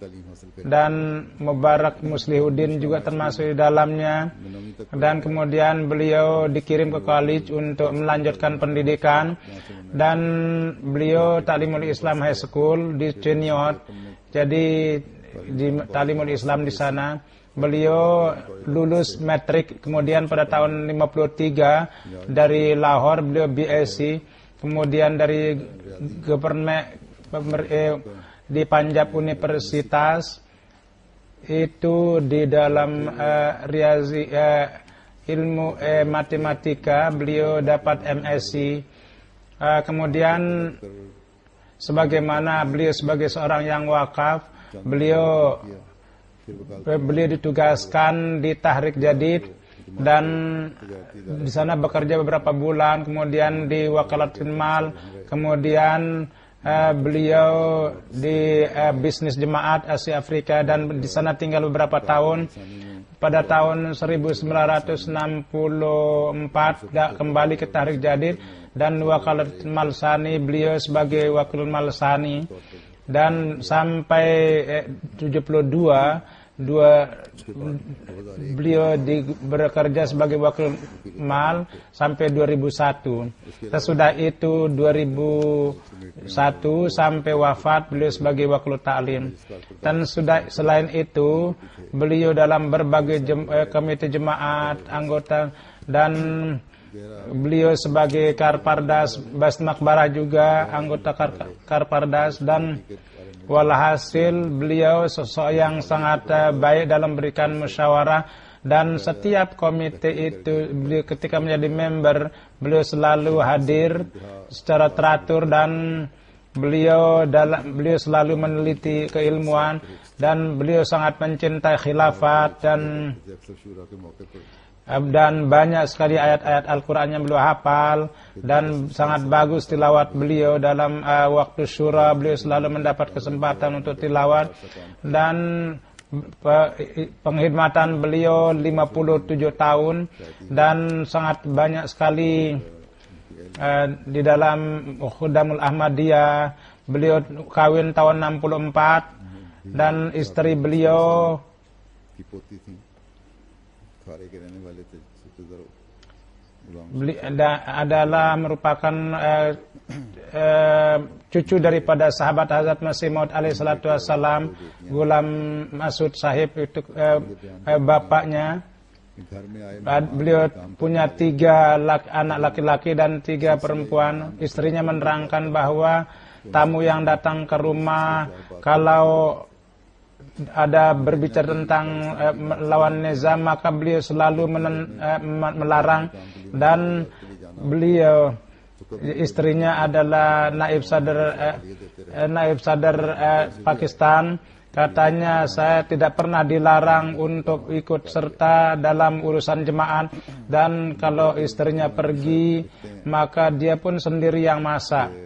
dan Mubarak Muslihuddin juga termasuk di dalamnya, dan kemudian beliau dikirim ke college untuk melanjutkan pendidikan, dan beliau Ta'limul Islam High School di Chenyot. Jadi di Ta'limul Islam di sana beliau lulus matrik. Kemudian pada tahun lima puluh tiga dari Lahore beliau B S c. Kemudian dari government eh, di Punjab Universitas itu di dalam eh, riazi eh, ilmu eh, matematika beliau dapat M S c. Eh, kemudian sebagaimana beliau sebagai seorang yang wakaf, beliau Beliau ditugaskan di Tahrik Jadid, dan di sana bekerja beberapa bulan, kemudian di Wakalatul Mal, kemudian uh, beliau di uh, bisnis jemaat Asia Afrika, dan di sana tinggal beberapa tahun. Pada tahun seribu sembilan ratus enam puluh empat kembali ke Tahrik Jadid, dan Wakalatul Mal Sani, beliau sebagai Wakil Mal Sani, dan sampai eh, tujuh puluh dua dua beliau di, bekerja sebagai wakil mal sampai dua ribu satu. Sesudah itu dua ribu satu sampai wafat beliau sebagai wakil ta'lim. Dan sudah selain itu beliau dalam berbagai jem, eh, komite jemaat anggota, dan beliau sebagai Karpardas Bas Makbarah juga anggota Kar, Karpardas, dan walhasil beliau sosok yang sangat uh, baik dalam berikan musyawarah, dan setiap komite itu beliau ketika menjadi member beliau selalu hadir secara teratur, dan beliau dalam beliau selalu meneliti keilmuan, dan beliau sangat mencintai khilafat, dan dan banyak sekali ayat-ayat Al-Quran yang beliau hafal dan sangat bagus tilawat beliau. Dalam uh, waktu syura beliau selalu mendapat kesempatan untuk tilawat, dan pengkhidmatan beliau lima puluh tujuh tahun dan sangat banyak sekali uh, di dalam Khudamul Ahmadiyah. Beliau kawin tahun enam puluh empat dan istri beliau Beli, ada, adalah merupakan uh, uh, cucu daripada sahabat Hazrat Masih Maud alaihi salatu wassalam, Ghulam Masud Sahib itu uh, uh, bapaknya. Beliau punya tiga laki, anak laki-laki dan tiga perempuan. Istrinya menerangkan bahwa tamu yang datang ke rumah, kalau ada berbicara tentang eh, melawan nizam, maka beliau selalu menen, eh, melarang. Dan beliau, istrinya adalah naib sadar eh, naib sadar eh, Pakistan. Katanya, saya tidak pernah dilarang untuk ikut serta dalam urusan jemaat, dan kalau istrinya pergi maka dia pun sendiri yang masak.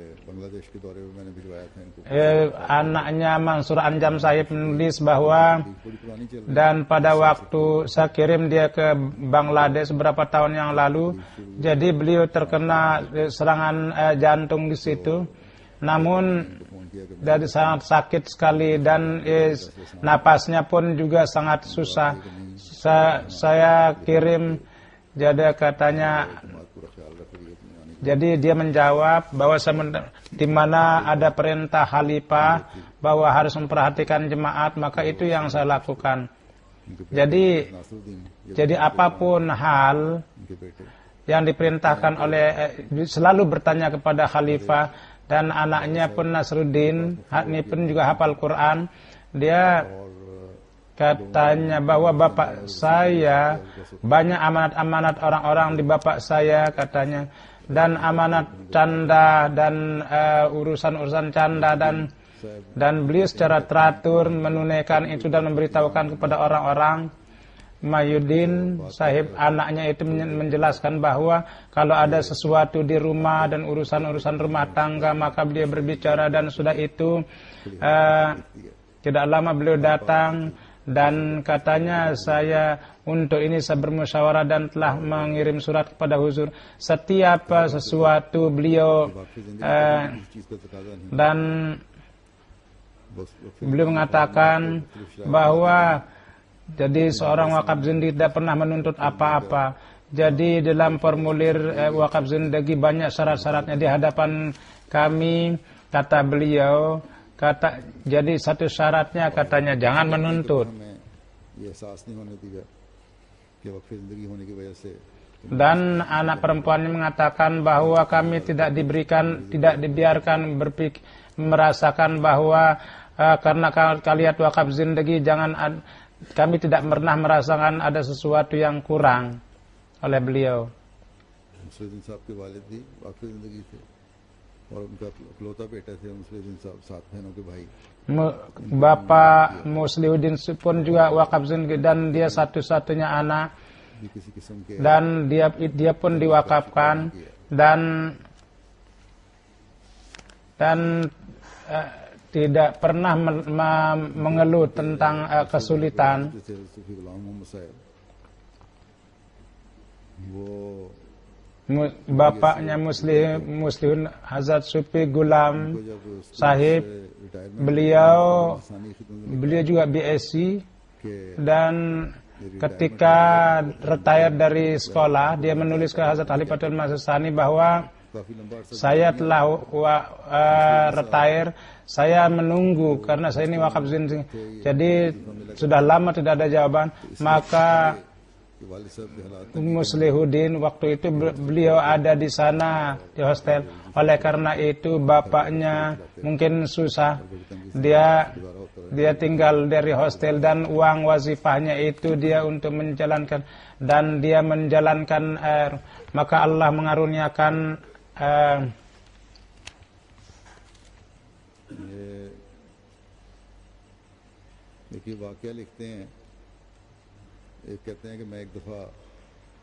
Eh, anaknya Mansur Anjam Sahib menulis bahwa, dan pada waktu saya kirim dia ke Bangladesh beberapa tahun yang lalu, jadi beliau terkena serangan eh, jantung di situ, namun dari sangat sakit sekali dan eh, napasnya pun juga sangat susah. Sa saya kirim, jadi katanya, jadi dia menjawab bahwa di mana ada perintah khalifah bahwa harus memperhatikan jemaat, maka itu yang saya lakukan. Jadi, jadi apapun hal yang diperintahkan oleh, selalu bertanya kepada khalifah. Dan anaknya pun Nasruddin, ini pun juga hafal Quran. Dia katanya bahwa bapak saya, banyak amanat-amanat orang-orang di bapak saya katanya, dan amanat canda dan urusan-urusan uh, canda, dan dan beliau secara teratur menunaikan itu dan memberitahukan kepada orang-orang. Mayuddin Sahib, anaknya itu menjelaskan bahwa kalau ada sesuatu di rumah dan urusan-urusan rumah tangga, maka beliau berbicara, dan sudah itu uh, tidak lama beliau datang dan katanya, saya untuk ini saya bermusyawarah dan telah mengirim surat kepada huzur. Setiap uh, sesuatu beliau uh, dan beliau mengatakan bahwa jadi seorang wakaf zindagi tidak pernah menuntut apa-apa. Jadi dalam formulir eh, wakaf zindagi banyak syarat-syaratnya di hadapan kami, kata beliau. Kata, jadi satu syaratnya katanya, jangan menuntut. Dan anak perempuannya mengatakan bahwa kami tidak diberikan, tidak dibiarkan berpikir, merasakan bahwa uh, karena kalian wakaf zindagi, jangan ad, kami tidak pernah merasakan ada sesuatu yang kurang oleh beliau. Bapak Muslihuddin pun juga wakaf zindagi, dan dia satu-satunya anak, dan dia dia pun diwakafkan, dan dan uh, tidak pernah me me mengeluh tentang uh, kesulitan. Bapaknya Muslim Muslim Hazrat Sufi Ghulam Sahib, beliau beliau juga B S c, dan ketika retire dari sekolah, dia menulis ke Hazrat Khalifatul Masih Tsani bahwa saya telah uh, retire, saya menunggu karena saya ini wakaf zindagi. Jadi sudah lama tidak ada jawaban. Maka Muslihuddin waktu itu beliau ada di sana di hostel. Oleh karena itu bapaknya mungkin susah, dia dia tinggal dari hostel, dan uang wazifahnya itu dia untuk menjalankan, dan dia menjalankan. Uh, maka Allah mengaruniakan uh, देखिए वाकया लिखते हैं, एक कहते हैं कि मैं एक दफ़ा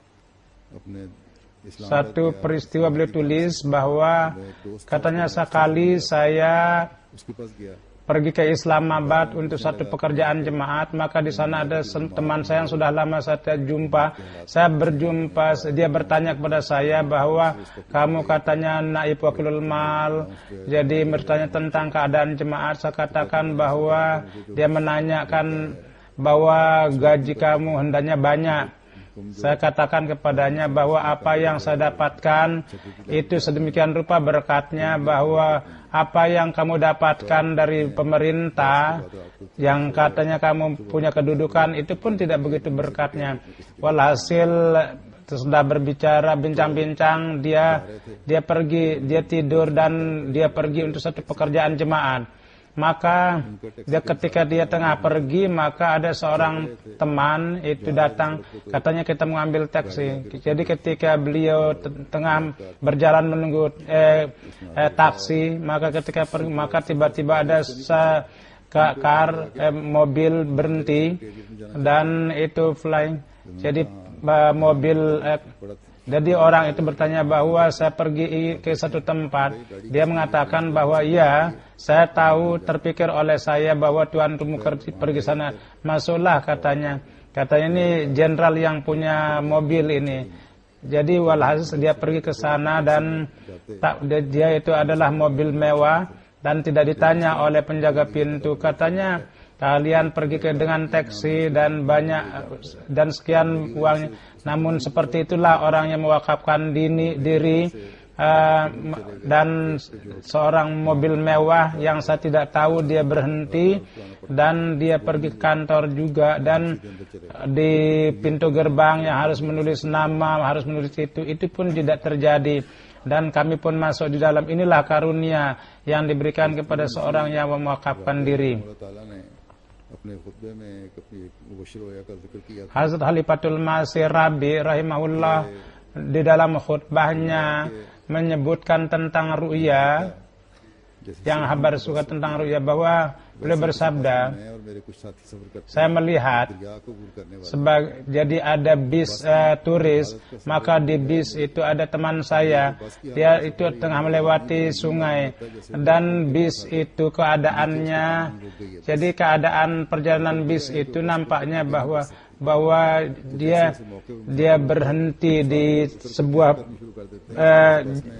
अपने इस्लाम Satu peristiwa beliau tulis bahwa katanya sekali saya उसके पास गया pergi ke Islamabad untuk satu pekerjaan jemaat, maka di sana ada teman saya yang sudah lama saya tidak jumpa. Saya berjumpa, dia bertanya kepada saya bahwa kamu katanya naib wakilul mal, jadi bertanya tentang keadaan jemaat. Saya katakan bahwa dia menanyakan bahwa gaji kamu hendaknya banyak. Saya katakan kepadanya bahwa apa yang saya dapatkan itu sedemikian rupa berkatnya, bahwa apa yang kamu dapatkan dari pemerintah yang katanya kamu punya kedudukan itu pun tidak begitu berkatnya. Walhasil sudah berbicara bincang-bincang, dia dia pergi, dia tidur dan dia pergi untuk satu pekerjaan jemaat. Maka dia, ketika dia tengah pergi, maka ada seorang teman itu datang, katanya kita mengambil taksi. Jadi ketika beliau tengah berjalan menunggu eh, eh, taksi, maka ketika pergi, maka tiba-tiba ada se kar eh, mobil berhenti dan itu flying. Jadi eh, mobil eh, Jadi orang itu bertanya bahwa saya pergi ke satu tempat. Dia mengatakan bahwa iya, saya tahu, terpikir oleh saya bahwa Tuhan kamu pergi sana. Masuklah katanya. Katanya ini jenderal yang punya mobil ini. Jadi walhasil dia pergi ke sana dan tak, dia itu adalah mobil mewah dan tidak ditanya oleh penjaga pintu. Katanya kalian pergi ke dengan taksi dan banyak dan sekian uangnya. Namun seperti itulah orang yang mewakafkan dini, diri uh, dan seorang mobil mewah yang saya tidak tahu dia berhenti dan dia pergi ke kantor juga, dan di pintu gerbang yang harus menulis nama, harus menulis itu, itu pun tidak terjadi. Dan kami pun masuk di dalam. Inilah karunia yang diberikan kepada seorang yang mewakafkan diri. Hazrat Khalifatul Masih Rabi rahimahullah di dalam khutbahnya menyebutkan tentang ru'ya, yang habar suka tentang ru'ya, bahwa beliau bersabda, saya melihat sebagai, jadi ada bis uh, turis, maka di bis itu ada teman saya, dia itu tengah melewati sungai, dan bis itu keadaannya, jadi keadaan perjalanan bis itu nampaknya bahwa bahwa dia dia berhenti di sebuah uh,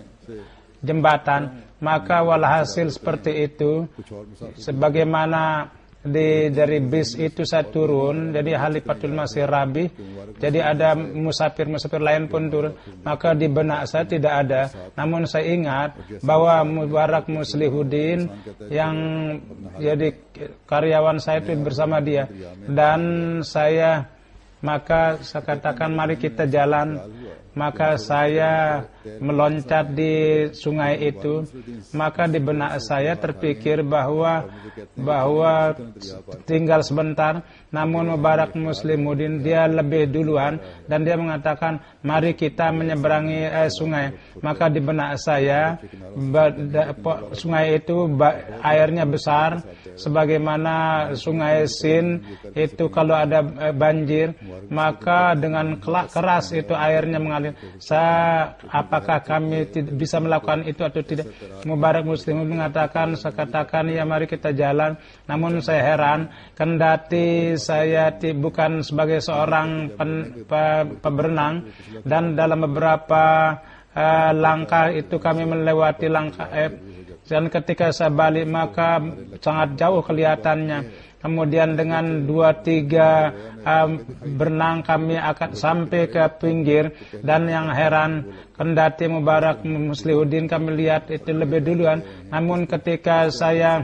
jembatan. Maka walhasil seperti itu, sebagaimana di dari bis itu saya turun, jadi Khalifatul Masih Rabi, jadi ada musafir-musafir lain pun turun, maka di benak saya tidak ada. Namun saya ingat bahwa Mubarak Muslihuddin yang jadi karyawan saya itu bersama dia, dan saya, maka saya katakan mari kita jalan. Maka saya meloncat di sungai itu, maka di benak saya terpikir bahwa bahwa tinggal sebentar. Namun Mubarak Muslihuddin dia lebih duluan dan dia mengatakan mari kita menyeberangi eh, sungai. Maka di benak saya sungai itu airnya besar, sebagaimana sungai Sin itu kalau ada eh, banjir, maka dengan keras itu airnya mengalir. Saya, apakah kami bisa melakukan itu atau tidak? Mubarak Muslihuddin mengatakan, saya katakan ya mari kita jalan. Namun saya heran, kendati saya bukan sebagai seorang pen, pe, peberenang, dan dalam beberapa uh, langkah itu kami melewati langkah eh, dan ketika saya balik maka sangat jauh kelihatannya. Kemudian dengan dua tiga um, berenang kami akan sampai ke pinggir, dan yang heran, kendati Mubarak Muslihuddin kami lihat itu lebih duluan, namun ketika saya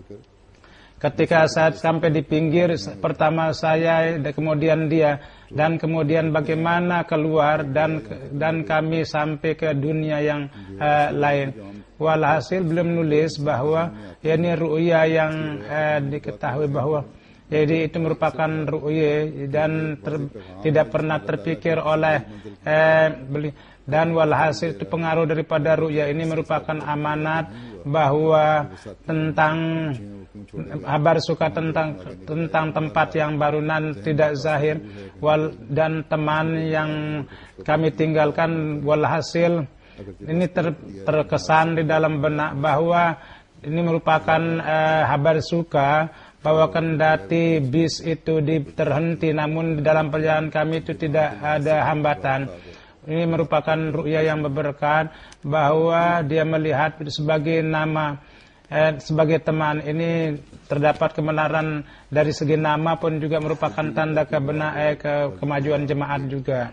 Ketika saya sampai di pinggir, pertama saya, kemudian dia, dan kemudian bagaimana keluar, dan dan kami sampai ke dunia yang uh, lain. Walhasil belum nulis bahwa ya ini ru'ya yang uh, diketahui bahwa Jadi itu merupakan ru'ya dan ter, tidak pernah terpikir oleh eh, beli, dan walhasil itu pengaruh daripada ru'ya ini merupakan amanat bahwa tentang kabar suka tentang tentang tempat yang barunan tidak zahir wal, dan teman yang kami tinggalkan walhasil ini ter, terkesan di dalam benak bahwa ini merupakan eh, kabar suka bahwa kendati bis itu terhenti namun di dalam perjalanan kami itu tidak ada hambatan. Ini merupakan ru'ya yang berberkat bahwa dia melihat sebagai nama eh, sebagai teman ini terdapat kebenaran dari segi nama pun juga merupakan tanda kebenar eh, ke, kemajuan jemaat juga.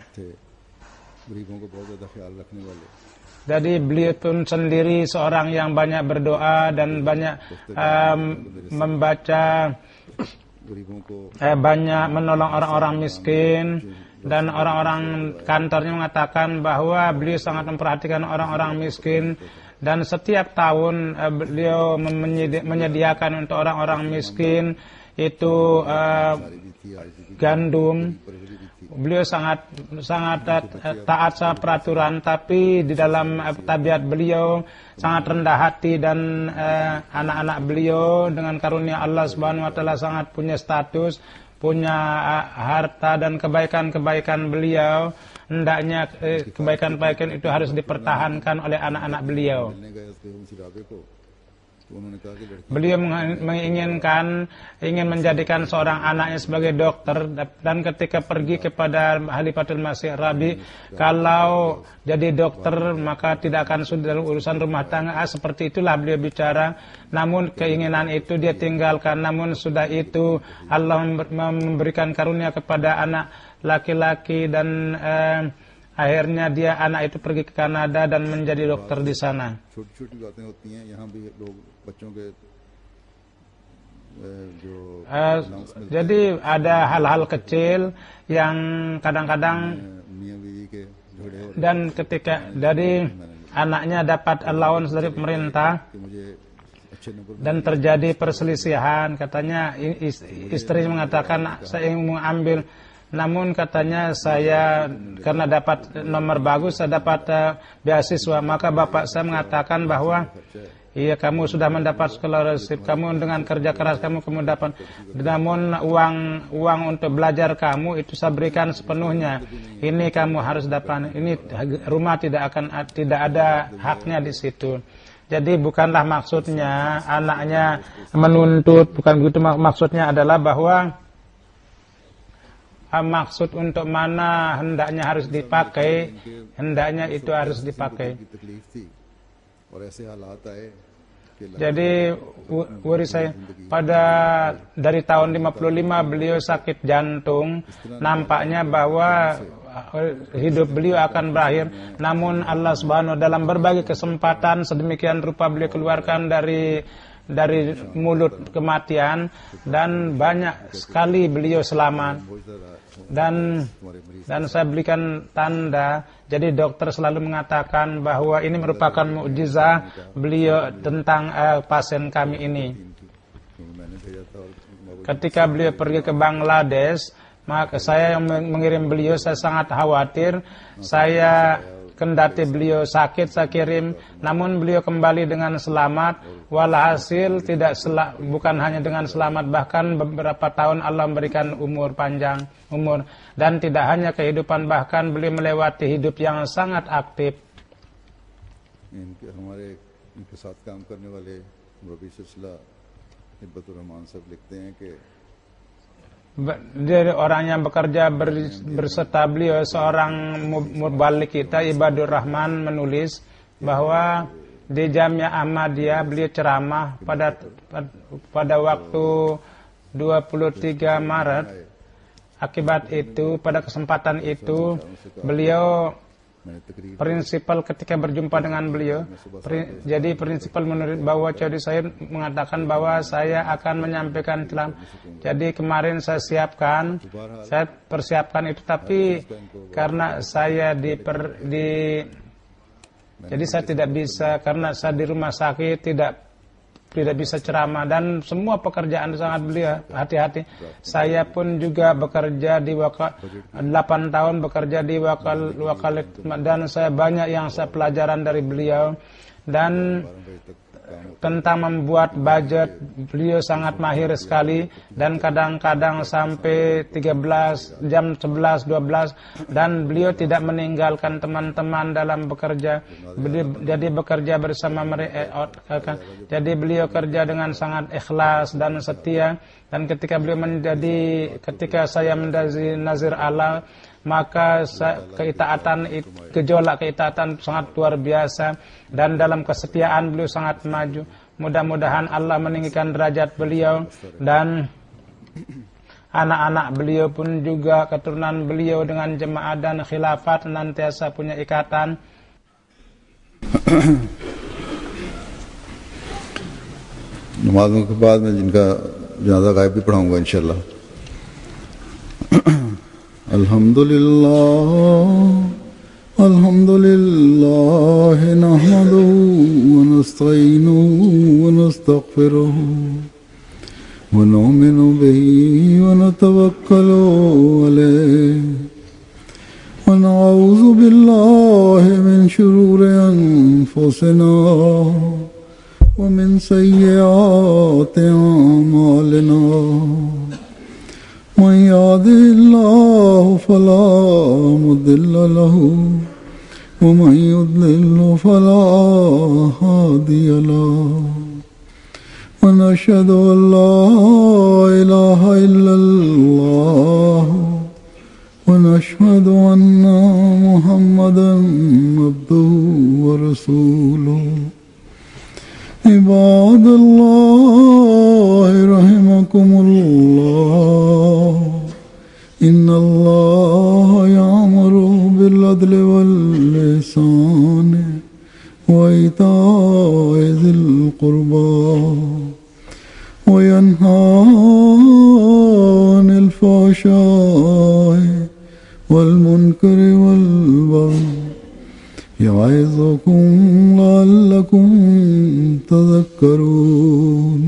Jadi beliau pun sendiri seorang yang banyak berdoa dan banyak um, membaca, eh, banyak menolong orang-orang miskin, dan orang-orang kantornya mengatakan bahwa beliau sangat memperhatikan orang-orang miskin, dan setiap tahun eh, beliau menyediakan untuk orang-orang miskin itu eh, gandum. Beliau sangat sangat taat sama peraturan, tapi di dalam tabiat beliau sangat rendah hati, dan anak-anak eh, beliau dengan karunia Allah Subhanahu wa taala sangat punya status, punya uh, harta, dan kebaikan-kebaikan beliau hendaknya eh, kebaikan-kebaikan itu harus dipertahankan oleh anak-anak beliau. Beliau menginginkan ingin menjadikan seorang anaknya sebagai dokter, dan ketika pergi kepada Khalifatul Masih Rabi, kalau jadi dokter maka tidak akan sulit dalam urusan rumah tangga. Ah, seperti itulah beliau bicara. Namun keinginan itu dia tinggalkan. Namun sudah itu Allah memberikan karunia kepada anak laki-laki, dan eh, akhirnya dia anak itu pergi ke Kanada dan menjadi dokter di sana. Uh, jadi ada hal-hal kecil yang kadang-kadang, dan ketika dari anaknya dapat allowance dari pemerintah dan terjadi perselisihan, katanya istri mengatakan saya ingin mengambil, namun katanya saya karena dapat nomor bagus, saya dapat uh, beasiswa, maka bapak saya mengatakan bahwa iya, kamu sudah mendapat scholarship, kamu dengan kerja keras kamu kamu dapat, namun uang uang untuk belajar kamu itu saya berikan sepenuhnya. Ini kamu harus dapat, ini rumah tidak akan tidak ada haknya di situ. Jadi bukanlah maksudnya anaknya menuntut, bukan begitu. Maksudnya adalah bahwa maksud untuk mana hendaknya harus dipakai, hendaknya itu harus dipakai. Jadi wuri saya pada dari tahun lima puluh lima beliau sakit jantung, nampaknya bahwa hidup beliau akan berakhir. Namun Allah Subhanahu wa taala dalam berbagai kesempatan sedemikian rupa beliau keluarkan dari dari mulut kematian, dan banyak sekali beliau selamat. Dan dan saya berikan tanda. Jadi dokter selalu mengatakan bahwa ini merupakan mukjizat beliau tentang uh, pasien kami ini. Ketika beliau pergi ke Bangladesh, maka saya yang mengirim beliau, saya sangat khawatir. Saya kendati beliau sakit saya kirim, namun beliau kembali dengan selamat. Walhasil tidak sel- bukan hanya dengan selamat, bahkan beberapa tahun Allah memberikan umur panjang umur, dan tidak hanya kehidupan, bahkan beliau melewati hidup yang sangat aktif. Dari orang yang bekerja berserta beliau, seorang mubalik kita Ibadur Rahman menulis bahwa di Jamiah Ahmadiyah beliau ceramah pada pada waktu dua puluh tiga Maret. Akibat itu, pada kesempatan itu beliau prinsipal ketika berjumpa dengan beliau, pri, jadi prinsipal menurut bahwa jadi saya mengatakan bahwa saya akan menyampaikan telah. Jadi kemarin saya siapkan, saya persiapkan itu, tapi karena saya di, per, di jadi saya tidak bisa, karena saya di rumah sakit tidak tidak bisa ceramah, dan semua pekerjaan sangat beliau hati-hati. Saya pun juga bekerja di wakal delapan tahun bekerja di wakal wakal dan saya banyak yang saya pelajaran dari beliau. Dan tentang membuat budget beliau sangat mahir sekali, dan kadang-kadang sampai tiga belas jam, sebelas dua belas, dan beliau tidak meninggalkan teman-teman dalam bekerja. Jadi bekerja bersama mereka, jadi beliau kerja dengan sangat ikhlas dan setia. Dan ketika beliau menjadi ketika saya menjadi nazir Allah, maka keitaatan, gejolak keitaatan sangat luar biasa, dan dalam kesetiaan beliau sangat maju. Mudah-mudahan Allah meninggikan derajat beliau, dan anak-anak beliau pun juga keturunan beliau dengan jemaah dan khilafat nantiasa punya ikatan. नमाज़ों के बाद मैं जिनका जनाज़ा गायब भी पढ़ाऊंगा इंशाल्लाह। अल्हम्दुलिल्लाह अल्हम्दुलिल्लाह नहमदुहु व नस्तईनुहु व नस्तगफिरुहु व नुमिनु बिही व नतवक्कलु अलैहि व नऊज़ु बिल्लाहि मिन शुरूरि अनफुसिना व मिन सय्यिआति अमालिना मन यहदिहिल्लाहु फला मुदिल्ल लहु व मन युद्लिल्हु फला हादिय लहु व नशहदु अन ला इलाहा इल्लल्लाह व नशहदु अन्ना मुहम्मदन अब्दुहु व रसूलुहु। इबादल्लाह रहमकुमुल्लाह इन्नल्लाह यामुरु बिल अदलि वल इहसानि व इताइ ज़िल क़ुर्बा व यन्हा अनिल फ़हशाइ वल मुनकरि वल बग़य यइज़ुकुम लअल्लकुम तज़क्करून।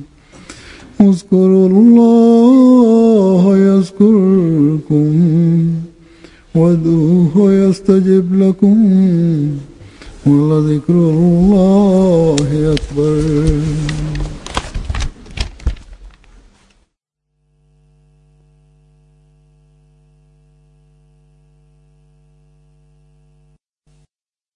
उज़्कुरुल्लाह यज़्कुरकुम वदऊहु यस्तजिब लकुम व लज़िक्रुल्लाहि अकबर।